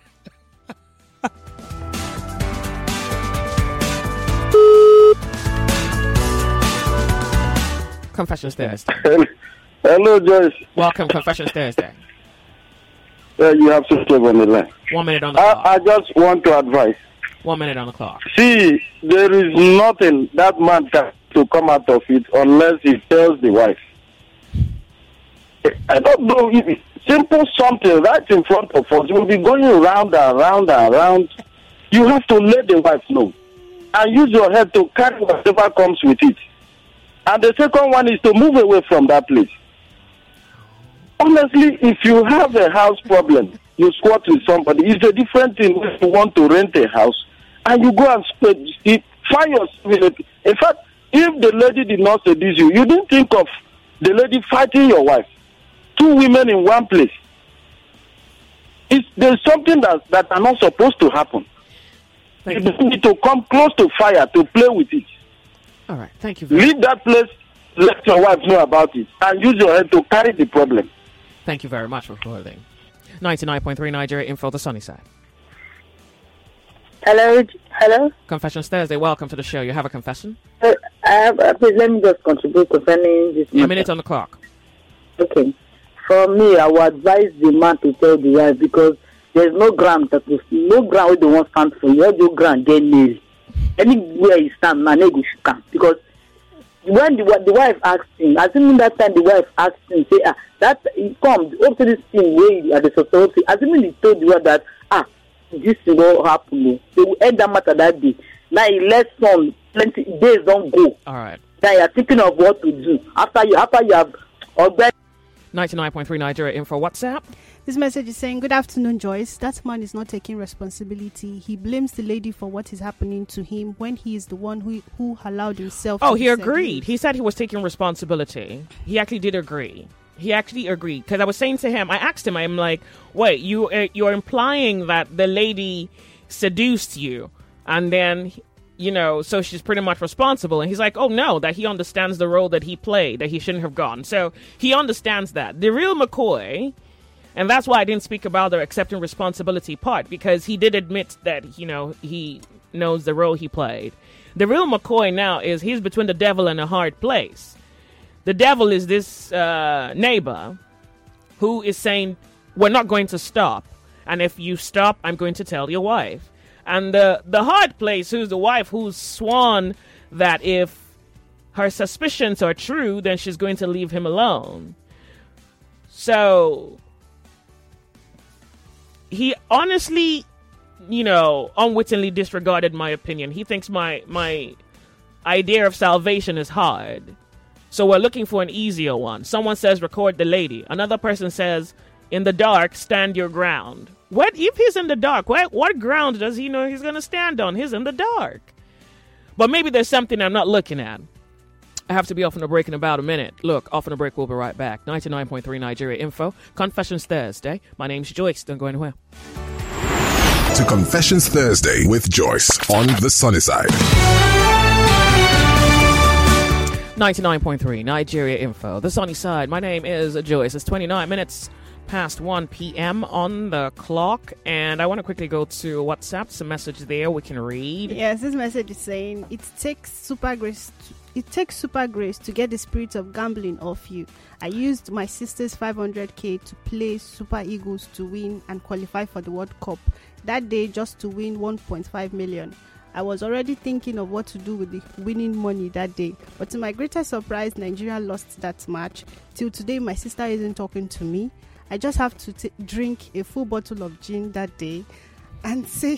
Confessions Thursday. Hello, Joyce. Welcome, Confessions Thursday. Uh, you have to stay on the line. One minute on the I, clock. I just want to advise. One minute on the clock. See, there is nothing that man can to come out of it unless he tells the wife. I don't know if it's simple something right in front of us. We'll be going round and round and round. You have to let the wife know and use your head to carry whatever comes with it. And the second one is to move away from that place. Honestly, if you have a house problem, you squat with somebody. It's a different thing when you want to rent a house and you go and spend, find yourself. In fact, if the lady did not seduce you, you didn't think of the lady fighting your wife. Two women in one place. It's, there's something that, that are not supposed to happen. Thank you you need to come close to fire to play with it. All right, thank you. Very Leave that place, let your wife know about it, and use your head to carry the problem. Thank you very much for calling. ninety-nine point three Nigeria Info, the sunny side. Hello, hello. Confessions Thursday. Welcome to the show. You have a confession? Uh, I have, uh, please let me just contribute concerning this. A minute on the clock. Okay. For me, I would advise the man to tell the wife because there's no ground that is no ground where they won't stand for you. All your ground get nailed. Anywhere you stand, man, they can because when the the wife asks him, assuming that time the wife asks him, say ah that he comes up to this thing where at the society, assuming he told the wife that ah this thing will happen, they will end that matter that day. Now he lets some plenty days don't go. All right. Then you are thinking of what to do after you after you have already. ninety-nine point three Nigeria Info WhatsApp. This message is saying, good afternoon, Joyce. That man is not taking responsibility. He blames the lady for what is happening to him when he is the one who, who allowed himself Oh, to he be agreed. seduced. He said he was taking responsibility. He actually did agree. He actually agreed. Because I was saying to him, I asked him, I'm like, wait, you, uh, you're implying that the lady seduced you. And then, you know, so she's pretty much responsible. And he's like, oh, no, that he understands the role that he played, that he shouldn't have gone. So he understands that. The real McCoy... And that's why I didn't speak about the accepting responsibility part, because he did admit that, you know, he knows the role he played. The real McCoy now is he's between the devil and a hard place. The devil is this uh, neighbor who is saying, we're not going to stop. And if you stop, I'm going to tell your wife. And the, the hard place, who's the wife who's sworn that if her suspicions are true, then she's going to leave him alone. So... he honestly, you know, unwittingly disregarded my opinion. He thinks my my idea of salvation is hard. So we're looking for an easier one. Someone says, record the lady. Another person says, in the dark, stand your ground. What if he's in the dark? What, what ground does he know he's going to stand on? He's in the dark. But maybe there's something I'm not looking at. I have to be off on a break in about a minute. Look, off on a break, we'll be right back. ninety-nine point three Nigeria Info, Confessions Thursday. My name's Joyce. Don't go anywhere. To Confessions Thursday with Joyce on the sunny side. ninety-nine point three Nigeria Info, the sunny side. My name is Joyce. It's twenty-nine minutes past one p.m. on the clock, and I want to quickly go to WhatsApp. Some message there we can read. Yes, this message is saying it takes super grace to, it takes super grace to get the spirit of gambling off you. I used my sister's five hundred k to play Super Eagles to win and qualify for the World Cup that day, just to win one point five million. I was already thinking of what to do with the winning money that day, but to my greatest surprise, Nigeria lost that match. Till today, my sister isn't talking to me. I just have to t- drink a full bottle of gin that day and say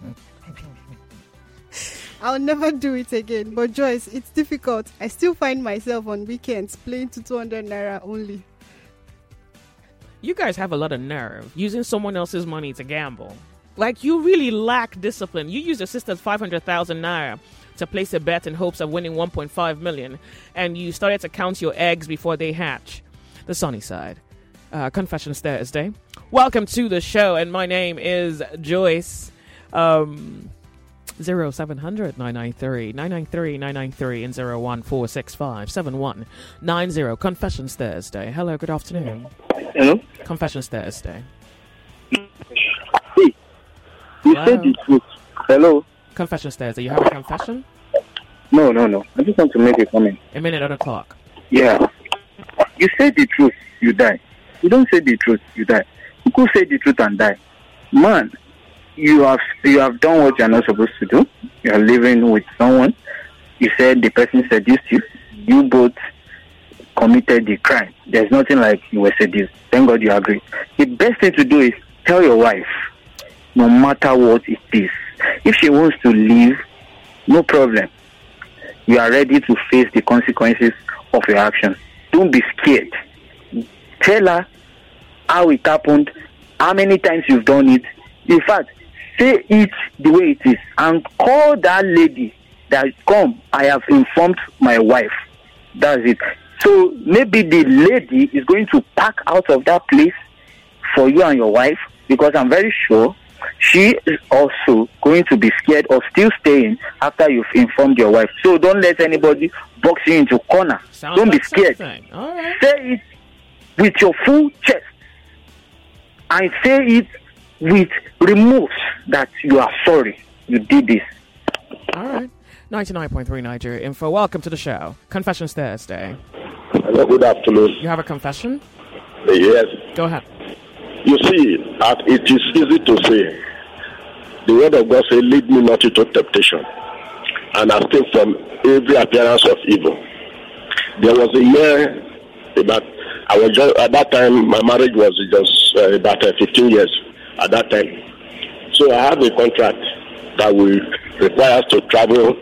I'll never do it again. But Joyce, it's difficult. I still find myself on weekends playing to two hundred naira only. You guys have a lot of nerve using someone else's money to gamble. Like, you really lack discipline. You use your sister's five hundred thousand naira to place a bet in hopes of winning one point five million, and you started to count your eggs before they hatch. The sunny side. Uh, Confessions Thursday. Welcome to the show, and my name is Joyce. Um, zero seven hundred nine nine three nine nine three nine nine three and zero one four six five seven one nine zero. Confessions Thursday. Hello, good afternoon. Hello? Confessions Thursday. You Hello? said the truth. Hello? Confessions Thursday. You have a confession? No, no, no. I just want to make a comment. A minute on the clock. Yeah. You say the truth, you die. You don't say the truth, you die. You could say the truth and die. Man, you have you have done what you're not supposed to do. You're living with someone. You said the person seduced you. You both committed the crime. There's nothing like you were seduced. Thank God you agree. The best thing to do is tell your wife, no matter what it is. If she wants to leave, no problem. You are ready to face the consequences of your actions. Don't be scared. Tell her how it happened, how many times you've done it. In fact, say it the way it is and call that lady that, come, I have informed my wife. That's it. So maybe the lady is going to pack out of that place for you and your wife, because I'm very sure she is also going to be scared of still staying after you've informed your wife. So don't let anybody box you into a corner. Sounds don't like be scared. All right. Say it with your full chest. And say it with remorse that you are sorry you did this. All right. ninety-nine point three Nigeria Info. Welcome to the show. Confessions Thursday. Hello, good afternoon. You have a confession? Yes. Go ahead. You see, uh, it is easy to say. The word of God says, lead me not into temptation, and abstain from every appearance of evil. There was a year, about, I was just, at that time, my marriage was just uh, about uh, fifteen years at that time. So I have a contract that will require us to travel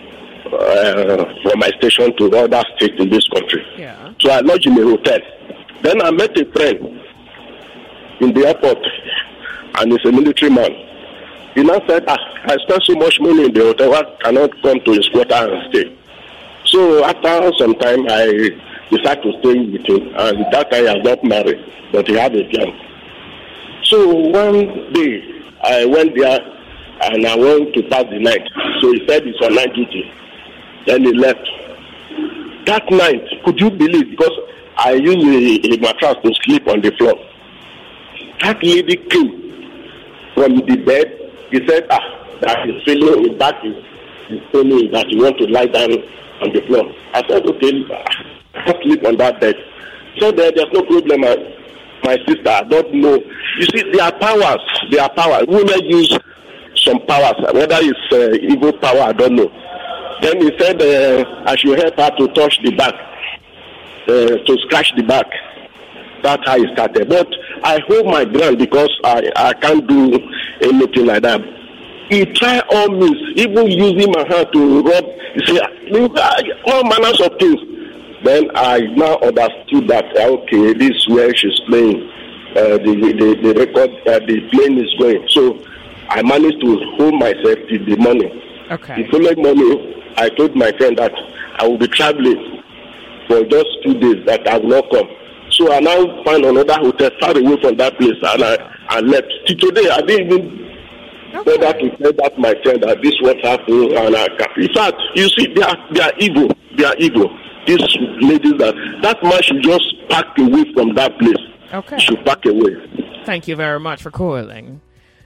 uh, from my station to other states in this country. Yeah. So I lodged in a hotel. Then I met a friend in the airport, and he's a military man. He now said, ah, I spent so much money in the hotel, I cannot come to his quarter and stay. So after some time, I decided to stay with him, and that time I was not married, but he had a piano. So one day, I went there, and I went to pass the night. So he said he's on night duty. Then he left. That night, could you believe, because I used a, a mattress to sleep on the floor. That lady came from the bed. He said, ah, that he's feeling his back is, is paining, that you want to lie down on the floor. I said, okay, I'll sleep on that bed. So there, there's no problem, my, my sister. I don't know. You see, there are powers. There are powers. Women use some powers, whether it's uh, evil power, I don't know. Then he said, uh, I should help her to touch the back, uh, to scratch the back. That's how it started. But I hold my ground because I, I can't do anything like that. He tried all means, even using my hand to rub, you see, all manners of things. Then I now understood that, okay, this is where she's playing. Uh, the, the, the record, uh, the plane is going. So I managed to hold myself till the morning. Okay. The following morning, I told my friend that I will be traveling for just two days, that I will not come. So I now found another hotel far away from that place, and I, I left. Till today, I didn't even okay. bother to tell that my friend that this was happening. And I, in fact, you see, they are, they are evil. They are evil. These ladies, that, that man should just pack away from that place. Okay. Should pack away. Thank you very much for calling.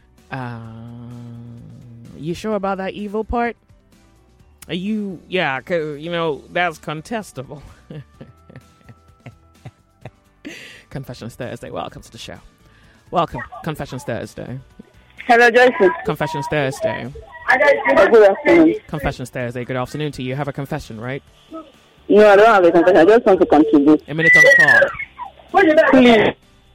Um, you sure about that evil part? Are you, yeah, cause, you know, that's contestable. Confessions Thursday. Welcome to the show. Welcome. Confessions Thursday. Hello, Joyce. Confessions Thursday. Oh, good afternoon. Confessions Thursday. Good afternoon to you. You have a confession, right? No, I don't have a confession. I just want to contribute. A minute on the clock. Please.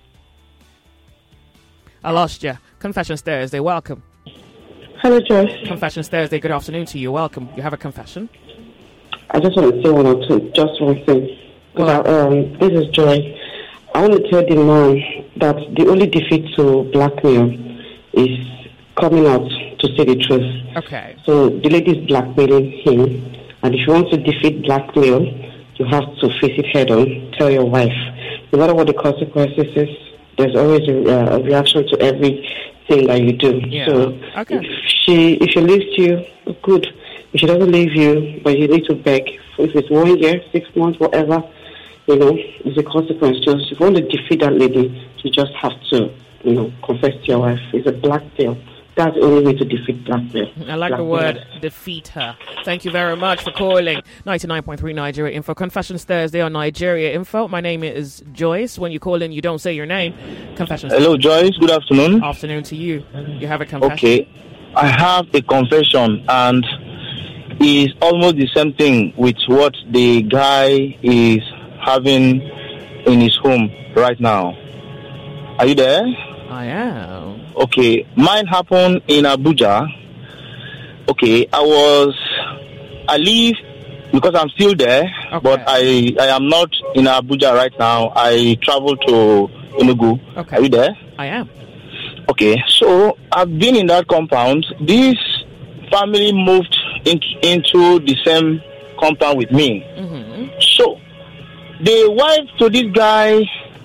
I lost you. Confessions Thursday. Welcome. Hello, Joyce. Confessions Thursday. Good afternoon to you. Welcome. You have a confession? I just want to say one or two. Just one thing. Well, um, this is Joy. I want to tell the man that the only defeat to blackmail is coming out to say the truth. Okay. So the lady is blackmailing him, and if you want to defeat blackmail, you have to face it head on. Tell your wife. No matter what the consequences is, there's always a, uh, a reaction to everything that you do. Yeah. So okay. if she if she leaves you, good. If she doesn't leave you, but you need to beg. If it's one year, six months, whatever, you know, it's a consequence. Just if you want to defeat that lady, you just have to, you know, confess to your wife. It's a blackmail. That's the only way to defeat blackmail. I like blackmail. the word defeat her. Thank you very much for calling. ninety-nine point three Nigeria Info. Confessions Thursday on Nigeria Info. My name is Joyce. When you call in, you don't say your name. Confessions Hello, Joyce. Good afternoon. Afternoon to you. You have a confession? Okay. I have a confession, and it's almost the same thing with what the guy is having in his home right now. Are you there? I am. Okay, mine happened in Abuja. Okay, I was, I live because I'm still there, okay. but I, I am not in Abuja right now. I travel to Enugu. Okay. Are you there? I am. Okay, so I've been in that compound. This family moved in, into the same compound with me. Mm-hmm. So the wife to this guy,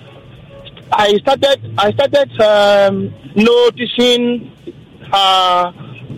I started, I started um, noticing her,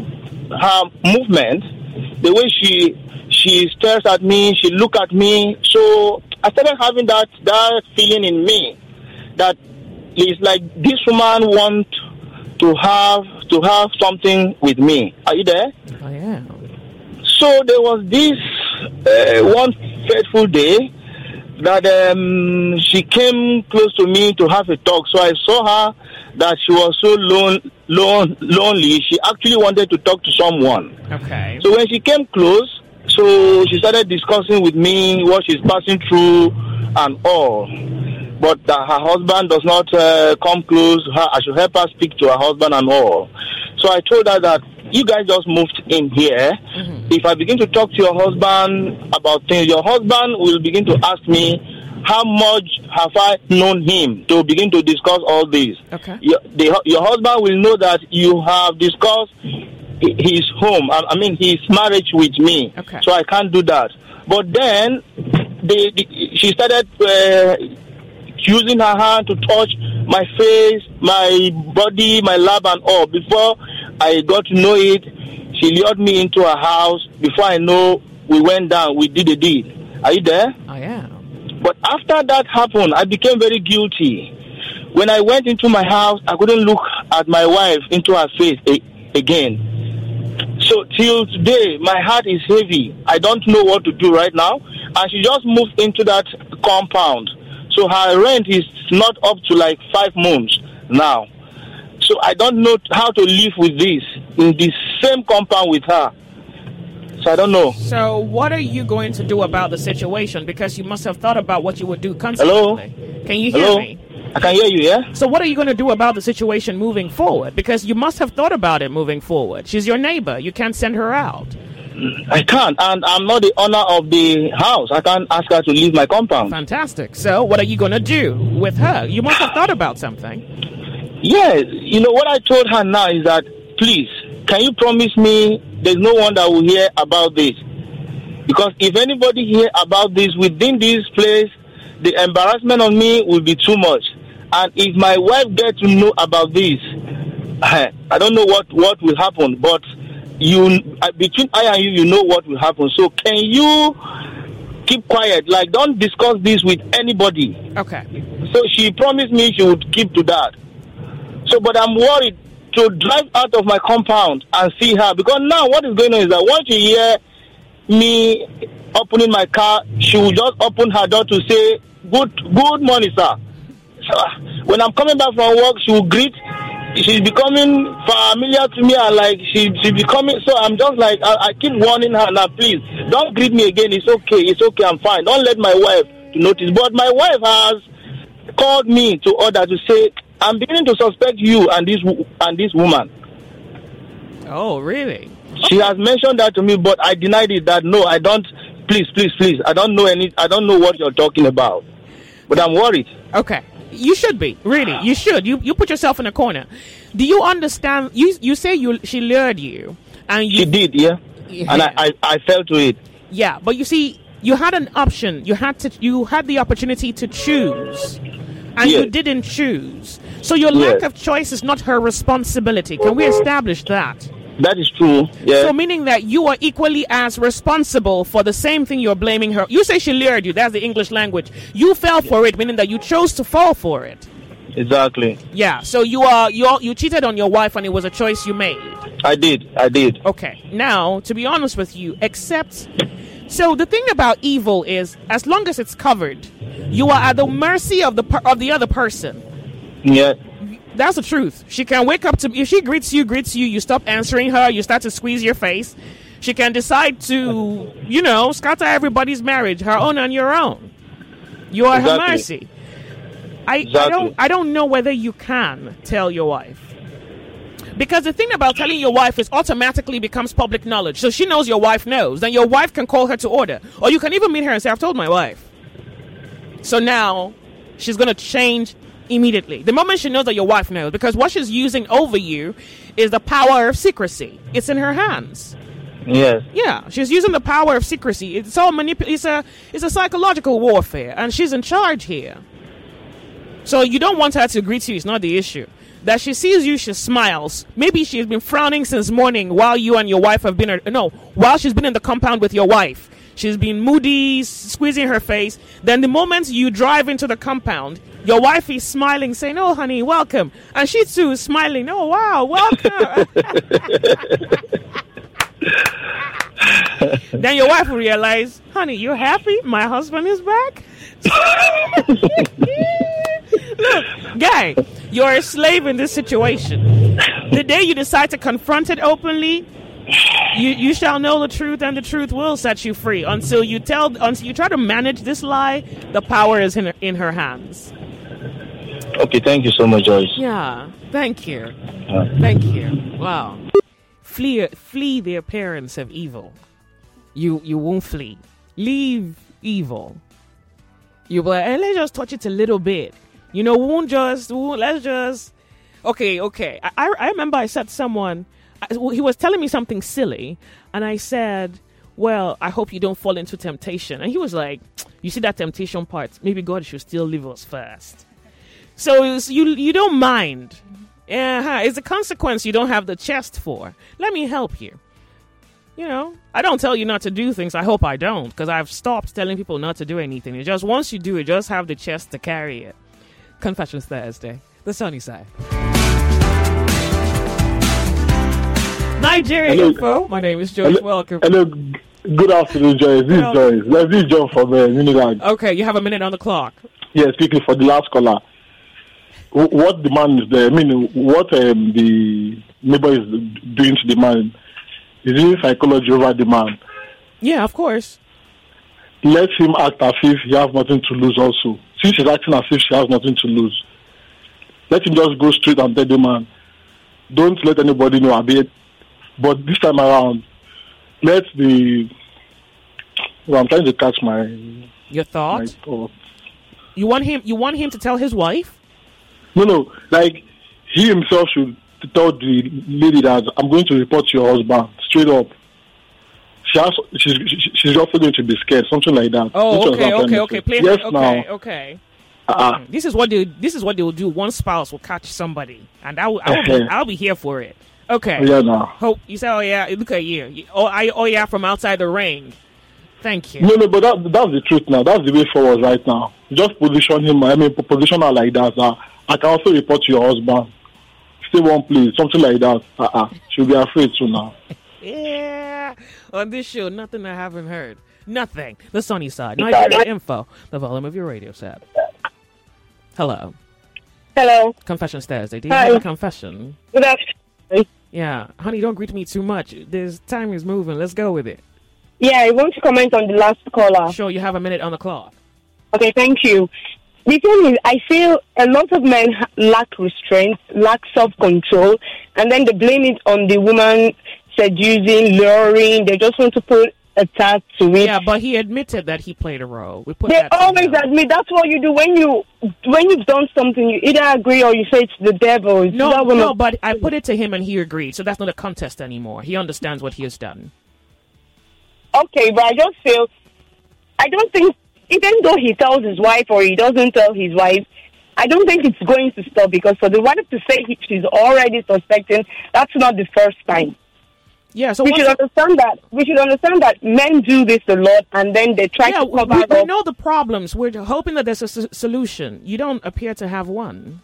her movement, the way she she stares at me, she look at me. So I started having that that feeling in me that it's like this woman want to have to have something with me. Are you there? I am. So there was this uh, one fateful day that um, she came close to me to have a talk. So I saw her that she was so lone, lone, lonely. She actually wanted to talk to someone. Okay. So when she came close, so she started discussing with me what she's passing through and all. But that her husband does not uh, come close. Her, I should help her speak to her husband and all. So I told her that you guys just moved in here. Mm-hmm. If I begin to talk to your husband about things, your husband will begin to ask me, how much have I known him to begin to discuss all this? Okay. Your, the, your husband will know that you have discussed his home, I, I mean his marriage with me. Okay. So I can't do that. But then the, the, she started uh, using her hand to touch my face, my body, my lap and all. Before I got to know it, she lured me into her house. Before I know, we went down, we did the deed. Are you there? I am. But after that happened, I became very guilty. When I went into my house, I couldn't look at my wife into her face a- again. So till today, my heart is heavy. I don't know what to do right now. And she just moved into that compound. So her rent is not up to like five months now. So I don't know how to live with this in the same compound with her. So I don't know. So what are you going to do about the situation? Because you must have thought about what you would do consequently. Hello? Can you hear Hello? me? I can hear you, yeah? So what are you going to do about the situation moving forward? Because you must have thought about it moving forward. She's your neighbor. You can't send her out. I can't, and I'm not the owner of the house. I can't ask her to leave my compound. Fantastic. So what are you going to do with her? You must have thought about something. Yeah, you know, what I told her now is that, please, can you promise me there's no one that will hear about this? Because if anybody hear about this within this place, the embarrassment on me will be too much. And if my wife gets to know about this, I don't know what, what will happen, but you between I and you, you know what will happen. So can you keep quiet? Like, don't discuss this with anybody. Okay. So she promised me she would keep to that. So, but I'm worried to drive out of my compound and see her, because now what is going on is that once she hear me opening my car, she will just open her door to say, good good morning, sir. So when I'm coming back from work, she will greet. She's becoming familiar to me, and like she she becoming. So I'm just like I, I keep warning her now. Please don't greet me again. It's okay. It's okay. I'm fine. Don't let my wife to notice. But my wife has called me to order to say, I'm beginning to suspect you and this and this woman. Oh, really? She has mentioned that to me, but I denied it. That no, I don't. Please, please, please. I don't know any. I don't know what you're talking about. But I'm worried. Okay. You should be, really. You should. You you put yourself in a corner. Do you understand? You you say you she lured you, and you, she did, yeah. yeah. And I, I I fell to it. Yeah, but you see, you had an option. You had to. You had the opportunity to choose, and yes. you didn't choose. So your yes. lack of choice is not her responsibility. Can we establish that? That is true. Yeah. So meaning that you are equally as responsible for the same thing you're blaming her. You say she lured you. That's the English language. You fell for it, meaning that you chose to fall for it. Exactly. Yeah. So you are you you cheated on your wife, and it was a choice you made. I did. I did. Okay. Now, to be honest with you, except so the thing about evil is, as long as it's covered, you are at the mercy of the of the other person. Yeah. That's the truth. She can wake up to, if she greets you, greets you, you stop answering her, you start to squeeze your face. She can decide to, you know, scatter everybody's marriage, her own and your own. You are Exactly. her mercy. I, I Exactly. don't I don't know whether you can tell your wife. Because the thing about telling your wife is automatically becomes public knowledge. So she knows your wife knows. Then your wife can call her to order. Or you can even meet her and say, I've told my wife. So now she's going to change immediately. The moment she knows that your wife knows. Because what she's using over you is the power of secrecy. It's in her hands. Yes. Yeah, she's using the power of secrecy. It's all manip- It's a it's a psychological warfare, and she's in charge here. So you don't want her to greet you. It's not the issue. That she sees you, she smiles. Maybe she's been frowning since morning while you and your wife have been. No, while she's been in the compound with your wife, she's been moody, squeezing her face. Then the moment you drive into the compound, your wife is smiling, saying, "Oh, honey, welcome," and she too is smiling. "Oh, wow, welcome." Then your wife will realize, honey, you're happy? My husband is back? Look, guy, you're a slave in this situation. The day you decide to confront it openly, you, you shall know the truth, and the truth will set you free. Until you tell, until you try to manage this lie, the power is in her, in her hands. Okay, thank you so much, Joyce. Yeah, thank you. Uh, Thank you. Wow. Flee, flee the appearance of evil. You you won't flee. Leave evil. You will, and let's just touch it a little bit. You know, we won't just, we won't, let's just, okay, okay. I, I, I remember I said to someone, I, well, he was telling me something silly, and I said, well, I hope you don't fall into temptation. And he was like, you see that temptation part? Maybe God should still leave us first. So it's, you you don't mind. Uh-huh. It's a consequence you don't have the chest for. Let me help you. You know, I don't tell you not to do things. I hope I don't, because I've stopped telling people not to do anything. It just, once you do it, just have the chest to carry it. Confessions Thursday, the sunny side. Nigeria Hello. Info. My name is George. Hello. Welcome. Hello. Good afternoon, Joyce. This is Joyce. Let's do John from uh, Unilag. Okay, you have a minute on the clock. Yes, quickly for the last caller. Wh- What the man is there? I mean, what um, the neighbor is doing to the man? Is it psychology over the man? Yeah, of course. Let him act as if he has nothing to lose also. Since he's acting as if she has nothing to lose, let him just go straight and tell the man, don't let anybody know a bit. But this time around, let the... Well, I'm trying to catch my... Your thought? my thought. You want him? You want him to tell his wife? No, no. Like, he himself should tell the lady that I'm going to report to your husband straight up. She has, she's, she's also going to be scared, something like that. Oh, Which was okay, what I'm okay, trying okay. to Play say. Yes, okay, now. okay. Uh-uh. Mm. This is what they. This is what they will do. One spouse will catch somebody, and I will. I will be, Uh-huh. I'll be here for it. Okay. Yeah, now. Hope you say, oh yeah, look at you. You- Oh, I. Oh yeah, from outside the ring. Thank you. No, no, but that, that's the truth now. That's the way forward right now. Just position him, I mean, position her like that. Uh, I can also report to your husband. Stay one place, something like that. Uh-uh. She'll be afraid too now. Yeah. On this show, nothing I haven't heard. Nothing. The sunny side. Nigeria Info. The volume of your radio set. Hello. Hello. Confessions Thursday. Do you Hi. have a confession? Good afternoon. Yeah. Honey, don't greet me too much. This time is moving. Let's go with it. Yeah, I want to comment on the last caller. Sure, you have a minute on the clock. Okay, thank you. The thing is, I feel a lot of men ha- lack restraint, lack self-control, and then they blame it on the woman seducing, luring. They just want to put a tag to it. Yeah, but he admitted that he played a role. We put They that to always him. admit that's what you do when you when you've done something. You either agree or you say it's the devil. It's No, not gonna- no, but I put it to him and he agreed. So that's not a contest anymore. He understands what he has done. Okay, but I just feel I don't think even though he tells his wife or he doesn't tell his wife, I don't think it's going to stop, because for the wife to say he, she's already suspecting, that's not the first time. Yeah, so we what's should the- understand that. We should understand that men do this a lot, and then they try Yeah, to we, cover we, we up. know the problems. We're hoping that there's a s- solution. You don't appear to have one.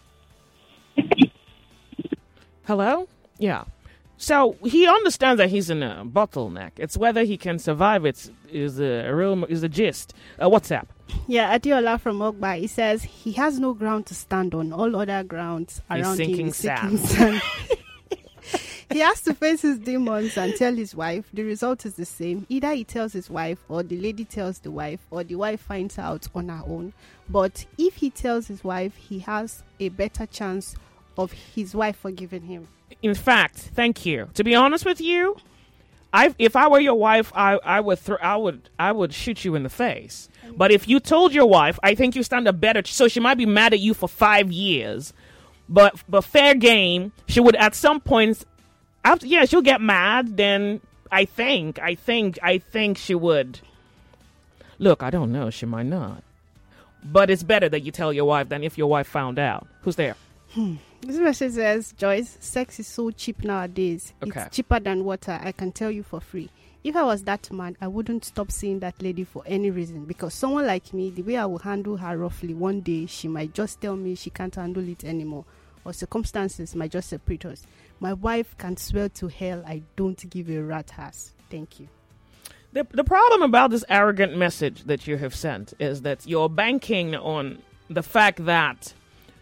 Hello? Yeah. So he understands that he's in a bottleneck. It's whether he can survive. It's is a real is the gist. Uh, WhatsApp. Yeah, Adiola from Ogba, he says he has no ground to stand on. All other grounds He's around sinking him is sinking sand. sand. He has to face his demons and tell his wife. The result is the same. Either he tells his wife, or the lady tells the wife, or the wife finds out on her own. But if he tells his wife, he has a better chance of his wife forgiving him. In fact, thank you. To be honest with you, I if I were your wife, I I would throw, I would I would shoot you in the face. But if you told your wife, I think you stand a better. So she might be mad at you for five years, but but fair game. She would at some point, after yeah, she'll get mad. Then I think I think I think she would. Look, I don't know. She might not. But it's better that you tell your wife than if your wife found out. Who's there? Hmm. This message says, Joyce, sex is so cheap nowadays. Okay. It's cheaper than water. I can tell you for free. If I was that man, I wouldn't stop seeing that lady for any reason. Because someone like me, the way I will handle her roughly, one day she might just tell me she can't handle it anymore. Or circumstances might just separate us. My wife can swear to hell I don't give a rat ass. Thank you. The the problem about this arrogant message that you have sent is that you're banking on the fact that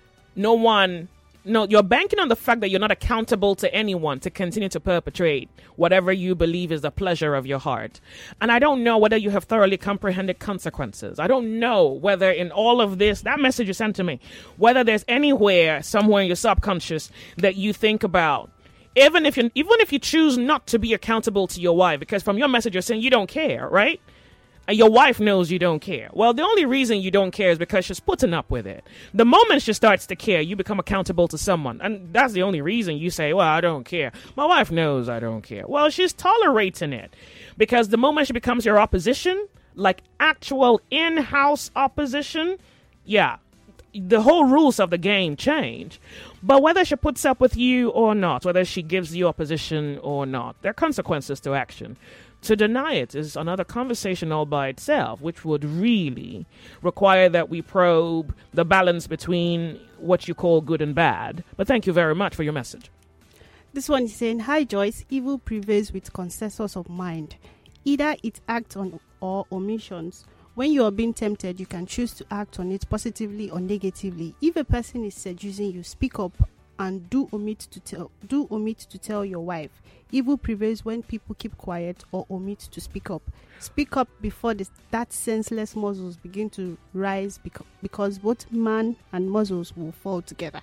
no one, no, you're banking on the fact that you're not accountable to anyone to continue to perpetrate whatever you believe is the pleasure of your heart. And I don't know whether you have thoroughly comprehended consequences. I don't know whether in all of this, that message you sent to me, whether there's anywhere, somewhere in your subconscious that you think about, even if you even if you choose not to be accountable to your wife, because from your message you're saying you don't care, right? And your wife knows you don't care. Well, the only reason you don't care is because she's putting up with it. The moment she starts to care, you become accountable to someone. And that's the only reason you say, well, I don't care. My wife knows I don't care. Well, she's tolerating it. Because the moment she becomes your opposition, like actual in-house opposition, yeah, the whole rules of the game change. But whether she puts up with you or not, whether she gives you opposition or not, there are consequences to action. To deny it is another conversation all by itself, which would really require that we probe the balance between what you call good and bad. But thank you very much for your message. This one is saying, hi Joyce, evil prevails with consensus of mind. Either it acts on or omissions. When you are being tempted, you can choose to act on it positively or negatively. If a person is seducing you, speak up and do omit to tell do omit to tell your wife. Evil prevails when people keep quiet or omit to speak up. Speak up before this, that senseless muscles begin to rise, beca- because both man and muscles will fall together.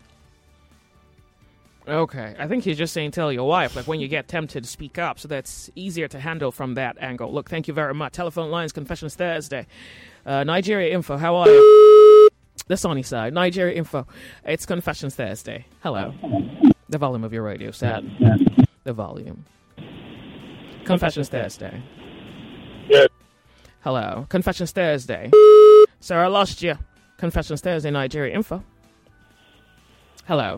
Okay, I think he's just saying tell your wife, like when you get tempted to speak up, so that's easier to handle from that angle. Look, thank you very much. Telephone lines, Confessions Thursday. Uh, Nigeria Info, how are you? The sunny side, Nigeria Info. It's Confessions Thursday. Hello. The volume of your radio set. The volume. Confessions Thursday. Yeah. Hello. Confessions Thursday. Sir, I lost you. Confessions Thursday, Nigeria Info. Hello.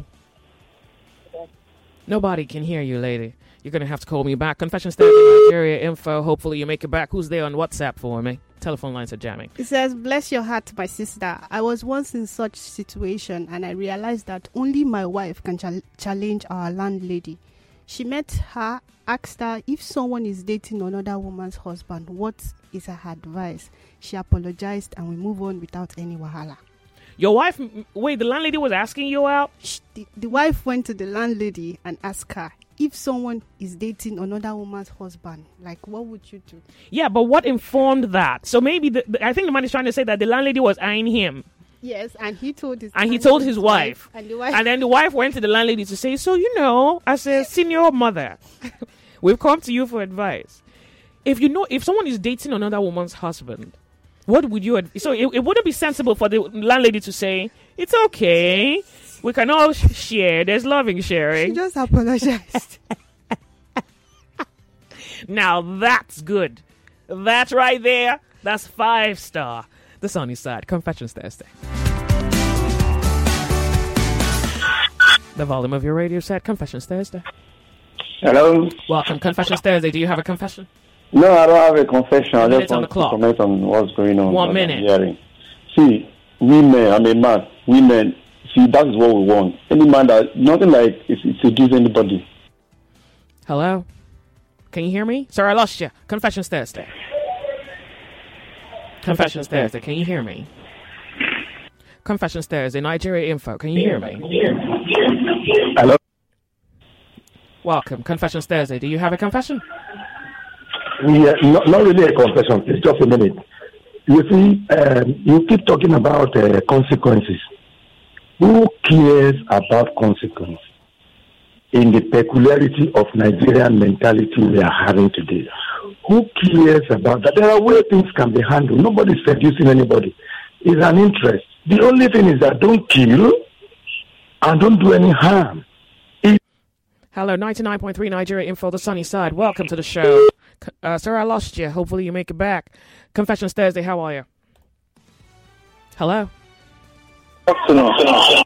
Nobody can hear you, lady. You're going to have to call me back. Confessions Thursday, Nigeria Info. Hopefully you make it back. Who's there on WhatsApp for me? Telephone lines are jamming. It says, bless your heart, my sister. I was once in such situation and I realized that only my wife can ch- challenge our landlady. She met her, asked her if someone is dating another woman's husband, what is her advice? She apologized and we move on without any wahala. Your wife, wait, the landlady was asking you out? The, the wife went to the landlady and asked her if someone is dating another woman's husband, like what would you do? Yeah, but what informed that? So maybe, the, the, I think the man is trying to say that the landlady was eyeing him. Yes, and he told his and he told his wife, wife, and, the wife, and then the wife went to the landlady to say, so you know, as a senior mother, we've come to you for advice. If you know, if someone is dating another woman's husband, what would you? Ad- so it, it wouldn't be sensible for the landlady to say, it's okay, we can all sh- share. There's loving sharing. She just apologized. Now that's good. That's right there. That's five star. The sunny side. Confessions Thursday. The volume of your radio set. Confessions Thursday. Hello. Welcome. Confessions Thursday. Do you have a confession? No, I don't have a confession. One I minute just on want the clock. to comment on what's going on. One what minute. I'm hearing. See, women, I'm a man. Women, see, that is what we want. Any man that, nothing like it, it seduce anybody. Hello? Can you hear me? Sir, I lost you. Confessions Thursday. Confessions Thursday. Can you hear me? Confessions Thursday. Nigeria Info. Can you hear me? Hello? welcome. Confessions Thursday. Do you have a confession? Yeah, not, not really a confession. It's just a minute. You see, um, you keep talking about uh, consequences. Who cares about consequences in the peculiarity of Nigerian mentality we are having today? Who cares about that? There are ways things can be handled. Nobody's seducing anybody. It's an interest. The only thing is that don't kill and don't do any harm. It- Hello, ninety-nine point three Nigeria Info, the sunny side. Welcome to the show. Uh, sir, I lost you. Hopefully you make it back. Confessions Thursday, how are you? Hello? Good afternoon.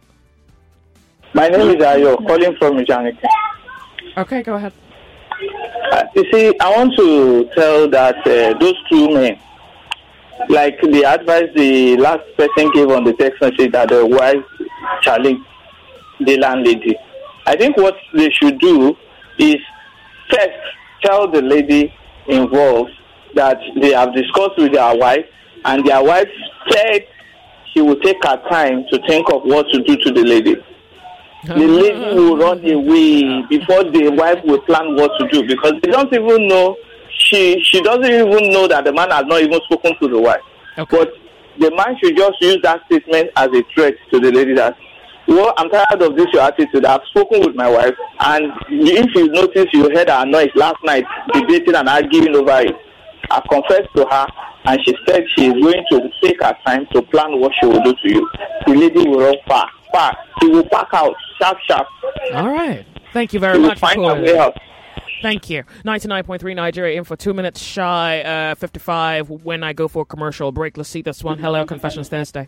My name is Ayo, calling from Mijaniki. Okay, go ahead. Uh, you see, I want to tell that uh, those two men, like the advice the last person gave on the text message that the wife challenged the landlady. I think what they should do is first tell the lady involved that they have discussed with their wife, and their wife said she will take her time to think of what to do to the lady. The lady will run away before the wife will plan what to do, because they don't even know, she she doesn't even know that the man has not even spoken to the wife. Okay. But the man should just use that statement as a threat to the lady that, well, I'm tired of this, your attitude. I've spoken with my wife, and if you notice, you heard her noise last night, debating and arguing over it. I confessed to her, and she said she is going to take her time to plan what she will do to you. The lady will run far, far. She will back out, sharp, sharp. All right. Thank you very She will much for find her calling. way out. Thank you. ninety-nine point three Nigeria Info, two minutes shy, uh, fifty-five when I go for a commercial break. Let's see this one. Hello, Confessions Thursday.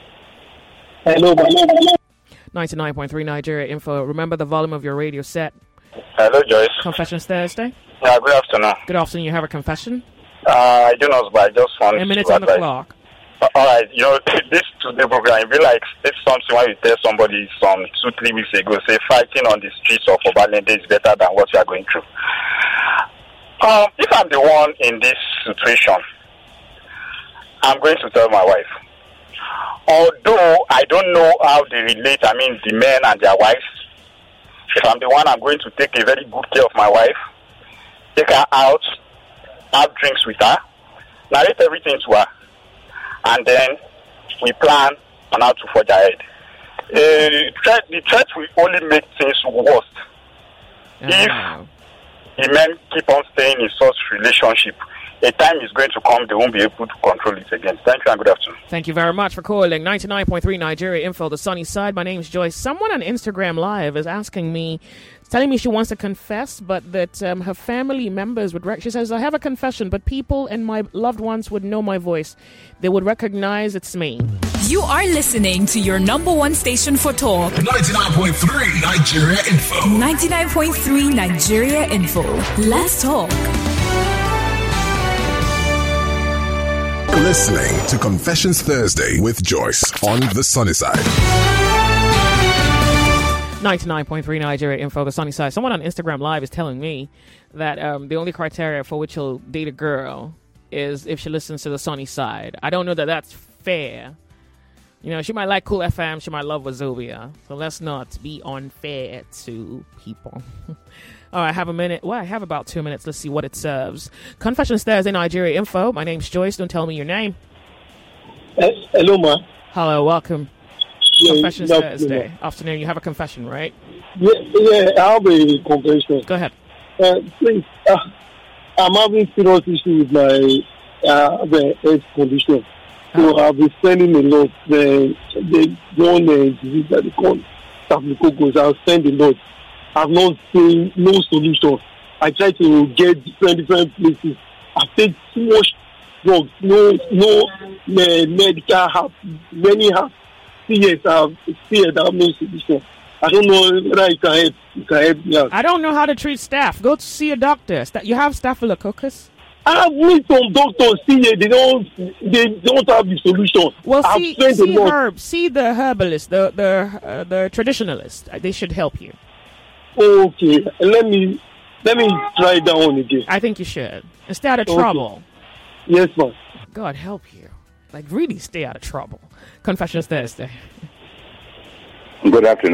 Hello, hello. ninety-nine point three Nigeria Info. Remember the volume of your radio set. Hello, Joyce. Confessions Thursday. Yeah, good afternoon. Good afternoon. You have a confession? Uh, I do not, but I just want Ten minutes to on the advise. clock. Uh, all right, you know, this today program, it be like it's something when you tell somebody some two, three weeks ago, say fighting on the streets of Obalende is better than what you are going through. Um, if I'm the one in this situation, I'm going to tell my wife. Although I don't know how they relate, I mean, the men and their wives, if I'm the one, I'm going to take a very good care of my wife, take her out, have drinks with her, narrate everything to her, and then we plan on how to forge ahead. Uh, threat, the threat will only make things worse if the men keep on staying in such relationship. A time is going to come, they won't be able to control it again. Thank you and good afternoon. Thank you very much for calling. ninety-nine point three Nigeria Info, the sunny side. My name's Joyce. Someone on Instagram Live is asking me, telling me she wants to confess, but that um, her family members would... Rec- she says, I have a confession, but people and my loved ones would know my voice. They would recognize it's me. You are listening to your number one station for talk. ninety-nine point three Nigeria Info. ninety-nine point three Nigeria Info. Let's talk. Listening to Confessions Thursday with Joyce on the sunny side. ninety-nine point three Nigeria Info, the sunny side. Someone on Instagram Live is telling me that um, the only criteria for which he'll date a girl is if she listens to the sunny side. I don't know that that's fair. You know, she might like Cool F M, she might love Wazobia. So let's not be unfair to people. All right, I have a minute. Well, I have about two minutes. Let's see what it serves. Confessions Thursday, Nigeria Info. My name's Joyce. Don't tell me your name. Yes, hello, ma. Hello, welcome. Yeah, Confessions good Thursday. afternoon. Afternoon. You have a confession, right? Yeah, yeah, I have a confession. Go ahead. Uh, please, uh, I'm having serious issue with my uh, the health condition. So Oh. I've been spending a lot. The the one uh, disease that they call staphylococcus. I've spent a lot. I've not seen no solution. I try to get different different places. I take too much drugs. No no uh, medical help. Many have. Yes, I've still have no solution. I don't know whether you can help. You can help me out. I don't know how to treat staph. Go to see a doctor. Sta- You have staphylococcus? I have met some doctors. See, they don't. They don't have the solution. Well, I've see, spent a see lot. herb, see the herbalist, the the uh, the traditionalist. Uh, They should help you. Okay, let me let me try that one again. I think you should. And stay out of Okay. trouble. Yes, ma'am. God help you. Like, really stay out of trouble. Confessions Thursday. Good afternoon.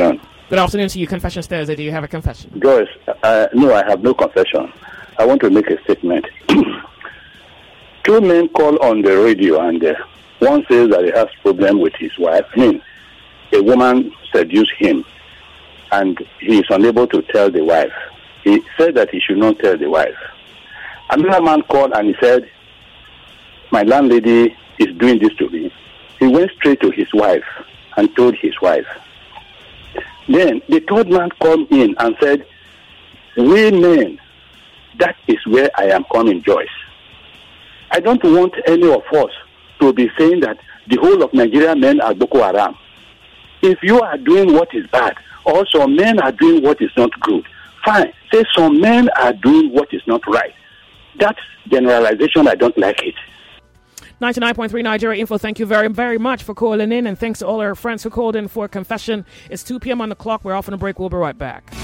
Good afternoon to you, Confessions Thursday. Do you have a confession? Joyce, uh, no, I have no confession. I want to make a statement. Two men call on the radio, and uh, one says that he has problem with his wife. I mean, a woman seduced him, and he is unable to tell the wife. He said that he should not tell the wife. Another man called and he said, my landlady is doing this to me. He went straight to his wife and told his wife. Then the third man called in and said, we men, that is where I am coming, Joyce. I don't want any of us to be saying that the whole of Nigeria men are Boko Haram. If you are doing what is bad, or some men are doing what is not good, fine. Say some men are doing what is not right. That generalization, I don't like it. ninety-nine point three Nigeria Info, thank you very, very much for calling in. And thanks to all our friends who called in for a confession. It's two p.m. on the clock. We're off on a break. We'll be right back.